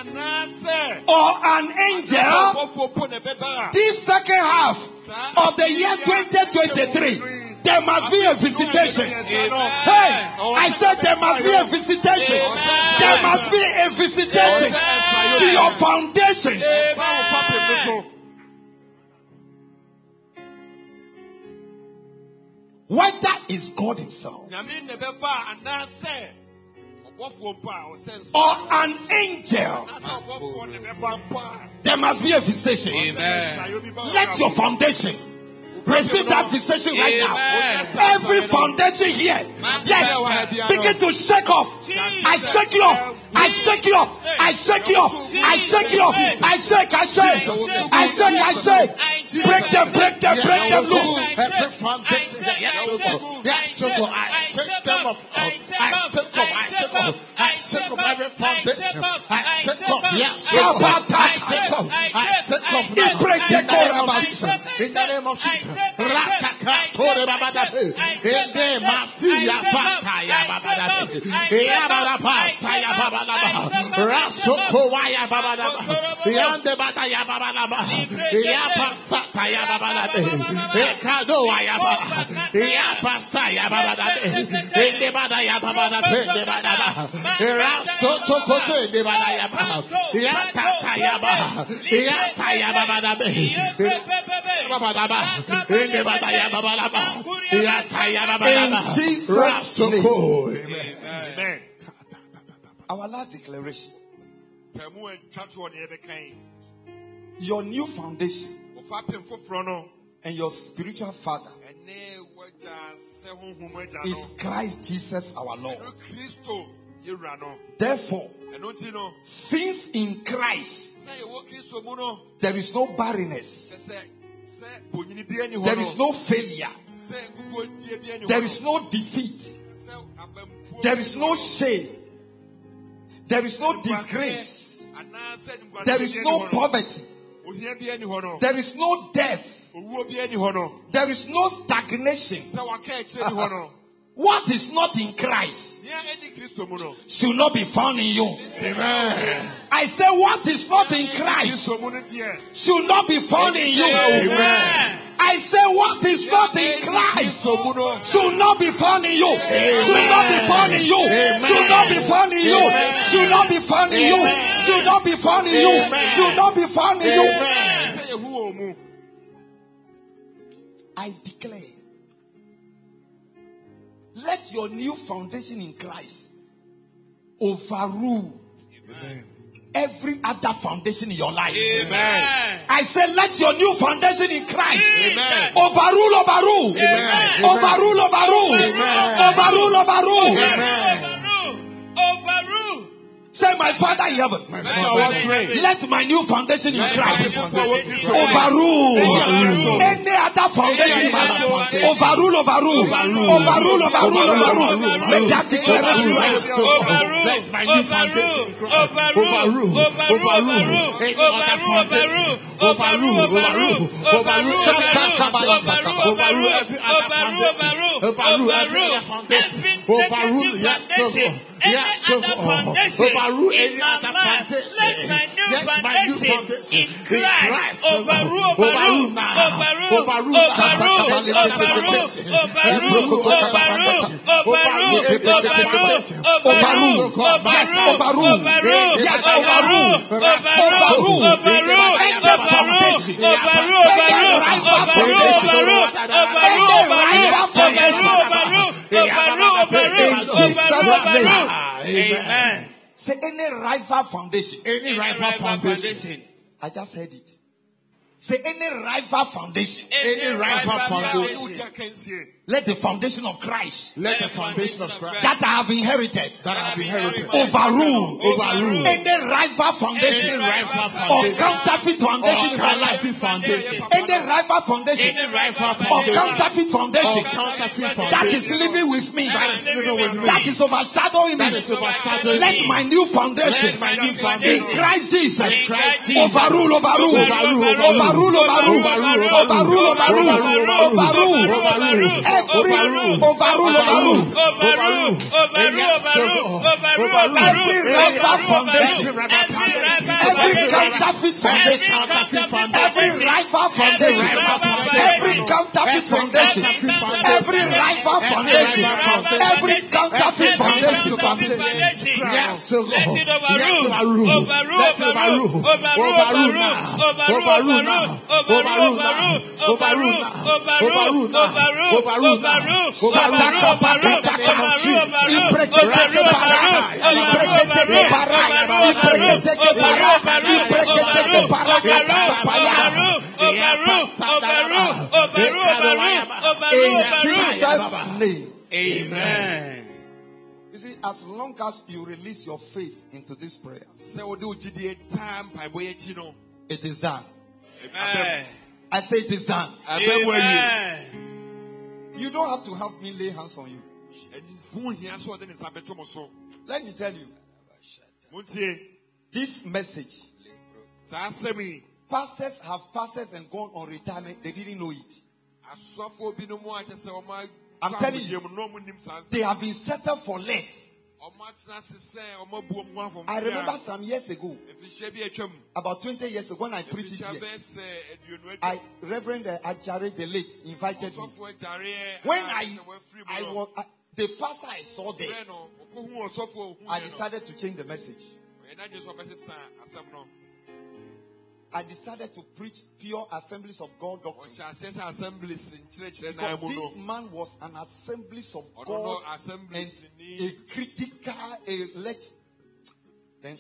an angel, this second half of the year twenty twenty-three, there must be a visitation. Hey, I said there must be a visitation. There must be a visitation to your foundation. Whether it's God himself or an angel, there must be a visitation. Amen. Let your foundation receive that visitation right now. Every foundation here, yes, begin to shake off. I shake you off. I shake you off. I shake you off. I shake you off. I shake. I shake. I shake. I shake. Break them. Break them. Break them loose. Every foundation. Yes, I shake them off. I shake off. I shake off. I shake off every foundation. I shake off. Yes, I shake off. I shake off. You break the core. In the name of Jesus. Rataka Tore Babadabe. Ede Masia Pataya Babadabe. Eabarapa Saya Babalaba. Rasoko Waya Babadaba. Yande Bataya Babalaba. Yapasataya Babadabe. Ekado Waya Baba. Yapasaya Babadabe. Ede Badaya Babadabe. Ede Badaba. Rasoto Kote de Badaya Baba. Yatataya Baba. Yataya Babadabe. Babadaba. In Jesus' name. Amen. Our last declaration. Your new foundation and your spiritual father is Christ Jesus our Lord. Therefore, since in Christ there is no barrenness, there is no failure, there is no defeat, there is no shame, there is no disgrace, there is no poverty, there is no death, there is no stagnation. What is not in Christ should not be found in you. Amen. I say what is not in Christ should not be found in you. Amen. I say what is not in Christ should not be found in you. Should not be found in you. Should not be found in you. Should not be found in you. Should not be found in you. Should not be found in you. I declare, let your new foundation in Christ overrule Amen. Every other foundation in your life. Amen. I say, let your new foundation in Christ Amen. Overrule, overrule, Amen. Overrule, overrule, Amen. Overrule, overrule, Amen. Overrule. Say, my Father in heaven, my Father, let my new foundation in Christ overrule any other foundation in my life. Overrule, overrule, overrule, overrule, overrule. Make that declaration right. Let my new foundation overrule, overrule, overrule, overrule, overrule, overrule, overrule, overrule, overrule, yes, overrule any other foundation. Let my new foundation in Christ overrule, overrule now, overrule, overrule, overrule, overrule, overrule, overrule, yes, overrule, yes, overrule, overrule, overrule, any foundation, overrule, overrule, overrule, amen. Say any rival foundation. Any rival foundation. I just heard it. Say any rival foundation. Any rival foundation. Let the foundation of Christ. Let the foundation of Christ that I have inherited. That I have inherited. Overrule. Overrule. Any rival foundation. Any rival or foundation. counterfeit foundation in my life. Foundation. Any rival foundation. Any rival or foundation. counterfeit foundation. Or counterfeit foundation. That is living with me. That is living with me. That is overshadowing me. That is overshadowing Let me. my new foundation. Let my new foundation. In Christ Jesus. In Christ Jesus. Overrule, overrule. Overrule, overrule, overrule. Overrule, overrule. Overrule, overrule. Every overrule, overrule. Overrule, overrule, overrule, Every rival foundation. Every counterfeit foundation. Every rival foundation. Every counterfeit foundation. Every rival foundation. Every counterfeit foundation. Yes, let it overrule, overrule, overrule, overrule, overrule, overrule, overrule, overrule, overrule, overrule, overrule, overrule, Sataka pakataka ipreketeke para ipreketeke para ipreketeke para ipreketeke para in Jesus' name. Amen. You see, as long as you release your faith into this prayer, it is done. Amen. I say it is done. Amen. You don't have to have me lay hands on you. Let me tell you, this message, pastors have pastors and gone on retirement. They didn't know it. I'm telling you, they have been settled for less. I remember some years ago, about twenty years ago, when I preached it here, I, Reverend Ajare the late invited me. When I, I was, I, the pastor I saw there, I decided to change the message. I decided to preach pure Assemblies of God doctrine. Because this man was an Assemblies of God and a critical, a lecture. Then,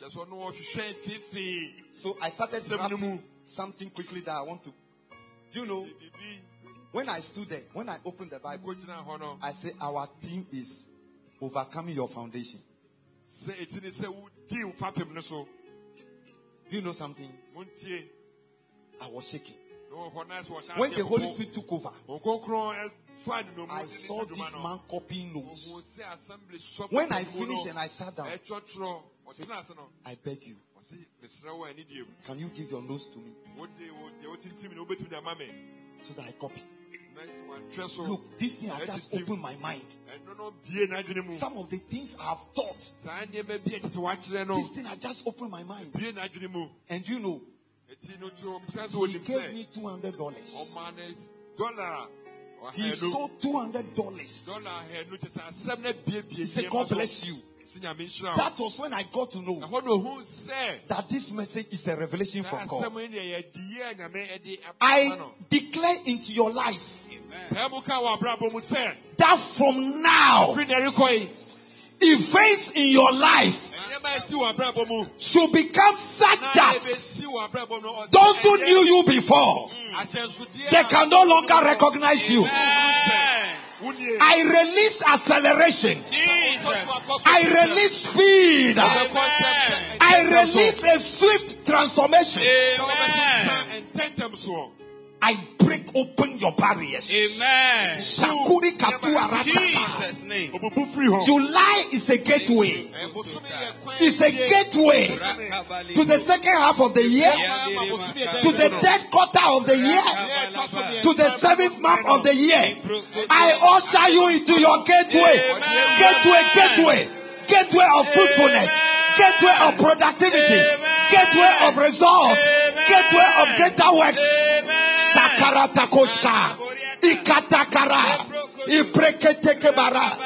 so I started drafting something quickly that I want to. You know, when I stood there, when I opened the Bible, I said our theme is overcoming your foundation. Do you know something? I was shaking. When the Holy Spirit took over, I saw this man copying notes. When I finished and I sat down, I said, I beg you, can you give your notes to me so that I copy? Look, this thing has just opened my mind. Some of the things I have thought, this thing has just opened my mind. And you know, he gave me two hundred dollars. He sold two hundred dollars. He said, God bless you. That was when I got to know that this message is a revelation from God. I declare into your life that from now, events in your life should become such that those who knew you before, they can no longer recognize you. I release acceleration. I release speed. I release a swift transformation. I break open your barriers. Amen. Shakuri katua Jesus' name. July is a gateway. It's a gateway to the second half of the year, to the third quarter of the year, to the seventh month of the year. I usher you into your gateway. Gateway, gateway. Gateway of fruitfulness. Gateway of productivity. Gateway of results. Gateway of greater works. Sakarata koshka. Ikatakara. Ipreketekebara.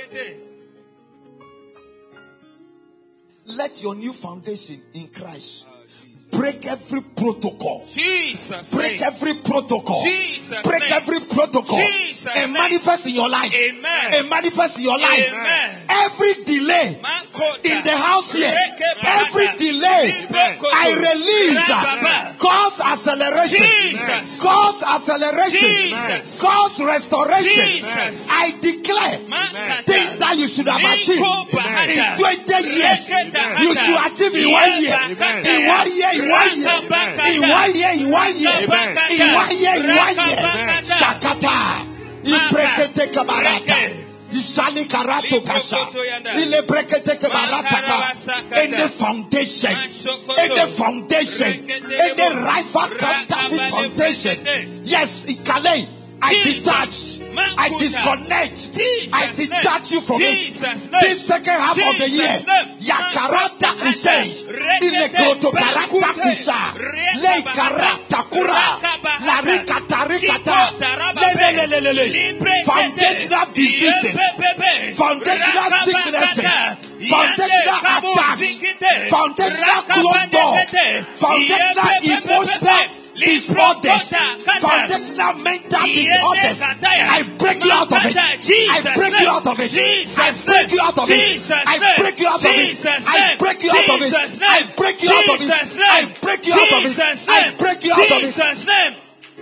Let your new foundation in Christ break every protocol. Jesus. Break every protocol. Jesus. Break every protocol. Jesus. And manifest in your life. Amen. And manifest in your life. Amen. Every delay in the house here, every delay, I release. Cause acceleration. Jesus. Cause acceleration. Jesus. Cause restoration. Jesus. I declare Amen. things that you should have achieved in twenty years. You should achieve in one year. In one year. In one year, in one year, in one year, in one year, in one year, Shakata, Ibrekete Kabarata, Ishali Karato Kasha, Ilebrekete Kabarata, in the foundation, in the foundation, in the rival counterfeit foundation. Yes, in Calais, I detach. I disconnect. I detach you from it. This second half of the year, Yakarata Kusei, Ile Kroto Karata Kusa, Le Karata Kura, Larika Tarikata, Le Le Le Le, foundational diseases, foundational sicknesses, foundational attacks, foundational closed door, foundational emotional disorders, foundational mental disorders. I break you out of it. I break you out of it. I break you out of it. I break you out of it. I break you out of it. I break you out of it. I break you out of it. I break you out of it.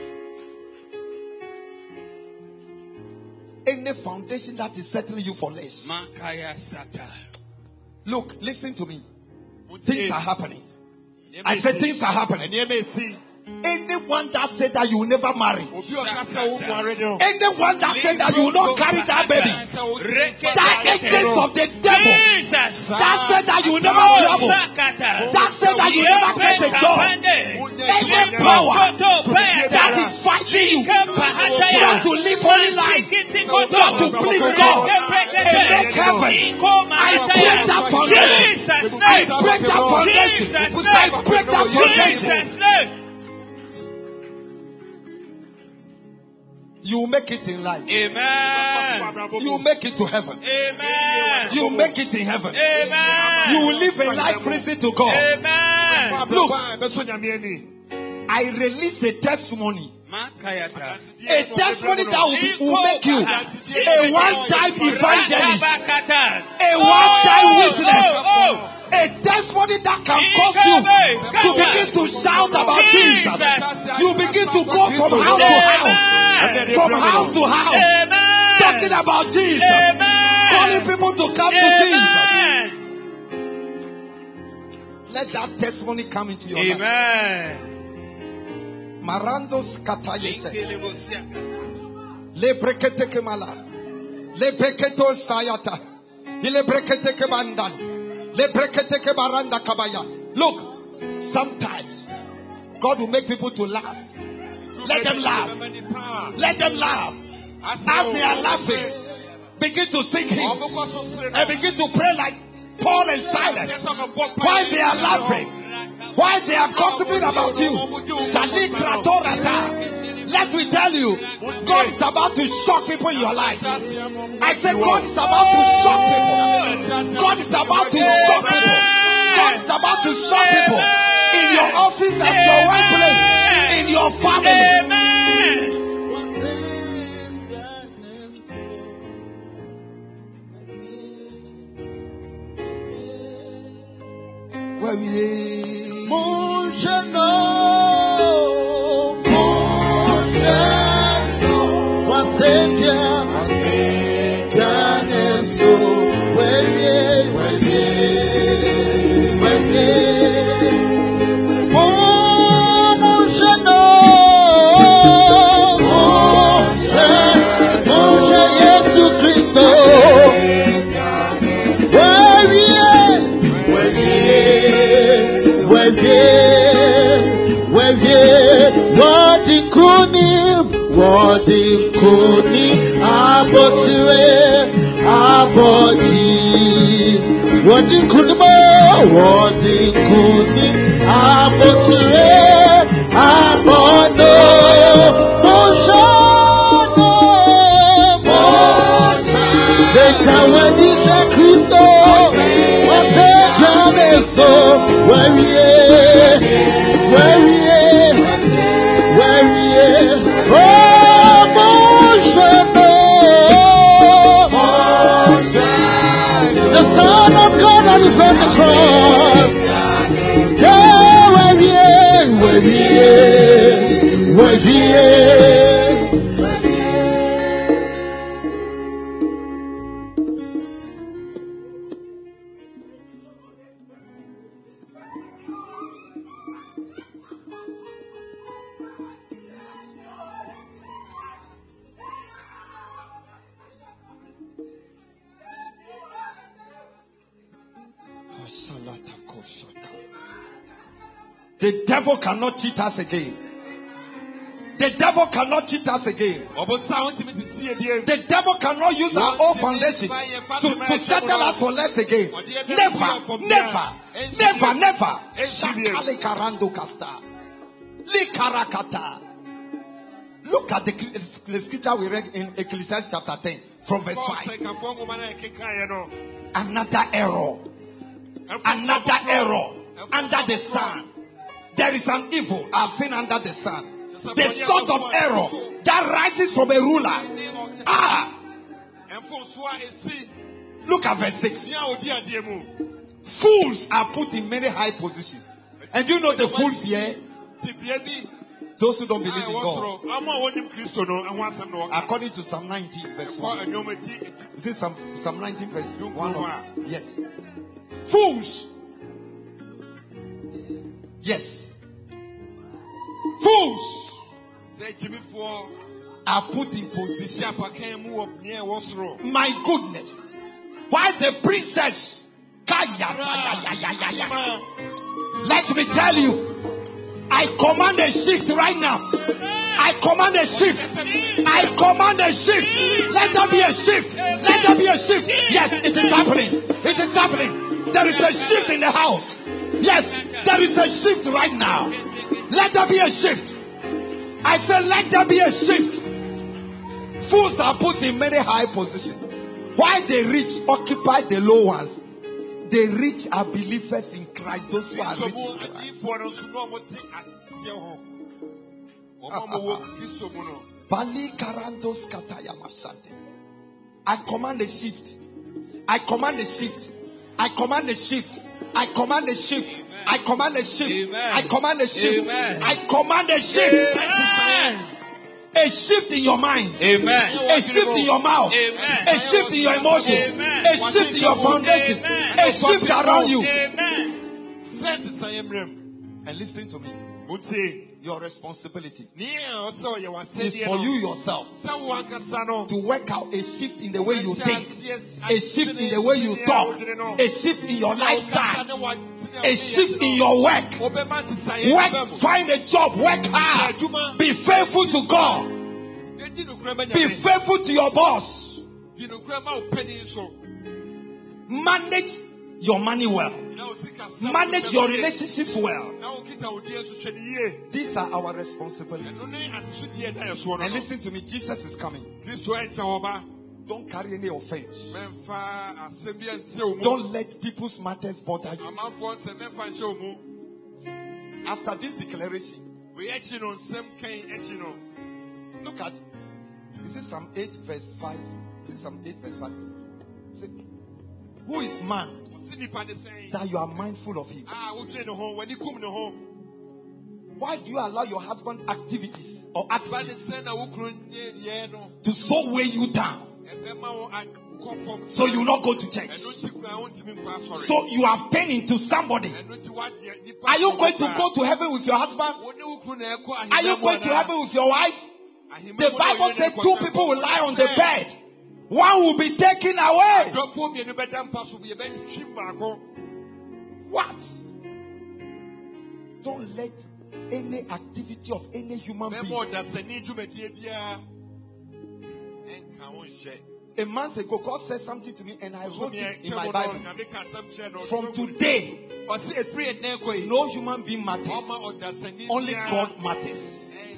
Any foundation that is settling you for less. Look, listen to me. Things are happening. I said things are happening. Anyone that said that you will never marry, anyone that said that you will not carry that baby, that agents of the devil, that said that you will never travel, that said that you will never get a job, any power that is fighting you not to live holy life, not to please God and make heaven, I break that foundation. I break that foundation. I break that foundation. You will make it in life. Amen. You will make it to heaven. Amen. You will make it in heaven. Amen. You will live a life pleasing to God. Amen. Look, I release a testimony. A testimony that will, be, will make you a one-time evangelist, a one-time witness. A testimony that can cause you to begin to shout about Jesus. You begin to go from house to house, from house to house, talking about Jesus, calling people to come to Jesus. Let that testimony come into your life. Amen. Marandos katayete. Le brekete kemala. Le breketo sayata. Le brekete kebandan. Le brekete kebaranda kabaya. Look, sometimes God will make people to laugh. Let them laugh. Let them laugh. As they are laughing, begin to sing hymns and begin to pray like Paul and Silas. While they are laughing, while they are gossiping about you, let me tell you, God is about to shock people in your life. I said God is about to shock people. God is about to shock people. God is about to shock people in your office, at your workplace, in your family. Where we Monjano, Monjano, Wasenja, Wasenja, Neso, where we, where we, where we, Monjano, Monjano, Monja Yesu Christo. Wadi kuni abotire aboti wadi kuni mo wadi kuni abotire abono moshano mosa vecha wadi je Kristo wase jane so wewe wewe wewe oh the Son of God that is on the cross. Yeah, where we are, where we are, where we The devil cannot cheat us again. The devil cannot cheat us again. The devil cannot use our own foundation to, to settle us for less again. Never, never, never, never. Shakale karando kasta. Likarakata. Look at the, the scripture we read in Ecclesiastes chapter ten from verse five. Another error. Another error under the sun. There is an evil I've seen under the sun. The sort of error that rises from a ruler. Ah! Look at verse six. Fools are put in many high positions. And you know the fools here? Those who don't believe in God. According to Psalm nineteen verse one. Is it Psalm, Psalm nineteen verse one? Or, yes. Fools. Yes. Fools are put in position. My goodness. Why is the princess? Let me tell you. I command a shift right now. I command a shift. I command a shift. Let there be a shift. Let there be a shift. Yes, it is happening. It is happening. There is a shift in the house. Yes, there is a shift right now. Let there be a shift. I said, let there be a shift. Fools are put in many high positions. Why the rich occupy the low ones? The rich are believers in Christ. Those who are rich in Christ. I command a shift. I command a shift. I command a shift. I command a shift. I command a shift. I command a shift. I command a shift. A shift in your mind. Amen. A shift in your mouth. Amen. A shift in your emotions. Amen. A shift in your foundation. Amen. A shift around you. Amen. And listen to me. Your responsibility is for you yourself to work out a shift in the way you think, a shift in the way you talk, a shift in your lifestyle, a shift in your work. Work, find a job, work hard, be faithful to God, be faithful to your boss, manage your money well, manage your relationships well. These are our responsibilities. And listen to me, Jesus is coming. Don't carry any offense. Don't let people's matters bother you. After this declaration, look at, is it Psalm eight verse five? Is it Psalm eight verse five? Say, who is man that you are mindful of him? Why do you allow your husband's activities or attitudes to so weigh you down? So you will not go to church. So you have turned into somebody. Are you going to go to heaven with your husband? Are you going to heaven with your wife? The Bible says two people will lie on the bed. One will be taken away. What? Don't let any activity of any human being. A month ago, God said something to me and I wrote it in my Bible. From today, no human being matters. Only God matters.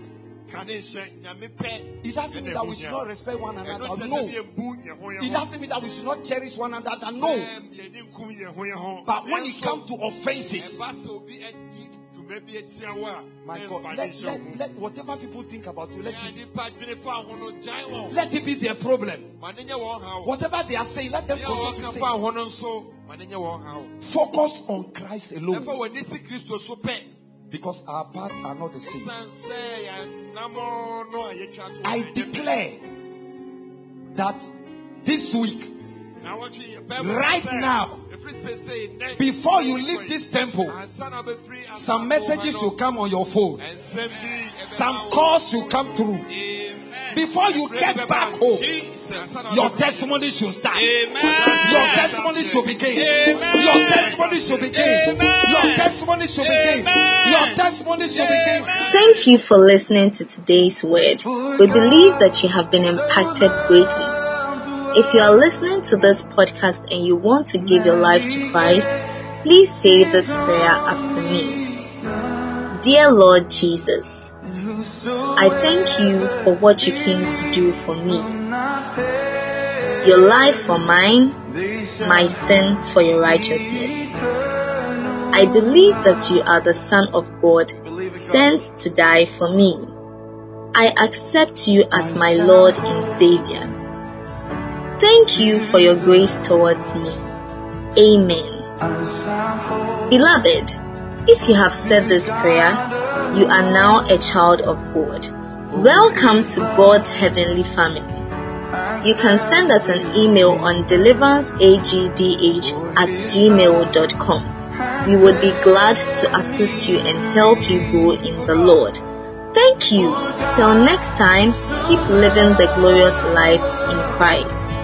It doesn't mean that we should not respect one another. No. It doesn't mean that we should not cherish one another. No. But when it comes to offenses, my God, let, let, let whatever people think about you, let it, let it be their problem. Whatever they are saying, let them continue to say. Focus on Christ alone. Because our paths are not the same. I declare that this week, right now, before you leave this temple, some messages will come on your phone. Some calls will come through. Before you get back home, your testimony should start. Your testimony should begin. Your testimony should begin. Your testimony should begin. Your testimony should begin. Thank you for listening to today's word. We believe that you have been impacted greatly. If you are listening to this podcast and you want to give your life to Christ, please say this prayer after me. Dear Lord Jesus, I thank you for what you came to do for me. Your life for mine, my sin for your righteousness. I believe that you are the Son of God, sent to die for me. I accept you as my Lord and Savior. Thank you for your grace towards me. Amen. Beloved, if you have said this prayer, you are now a child of God. Welcome to God's heavenly family. You can send us an email on deliverance a g d h at gmail dot com. We would be glad to assist you and help you grow in the Lord. Thank you. Till next time, keep living the glorious life in Christ.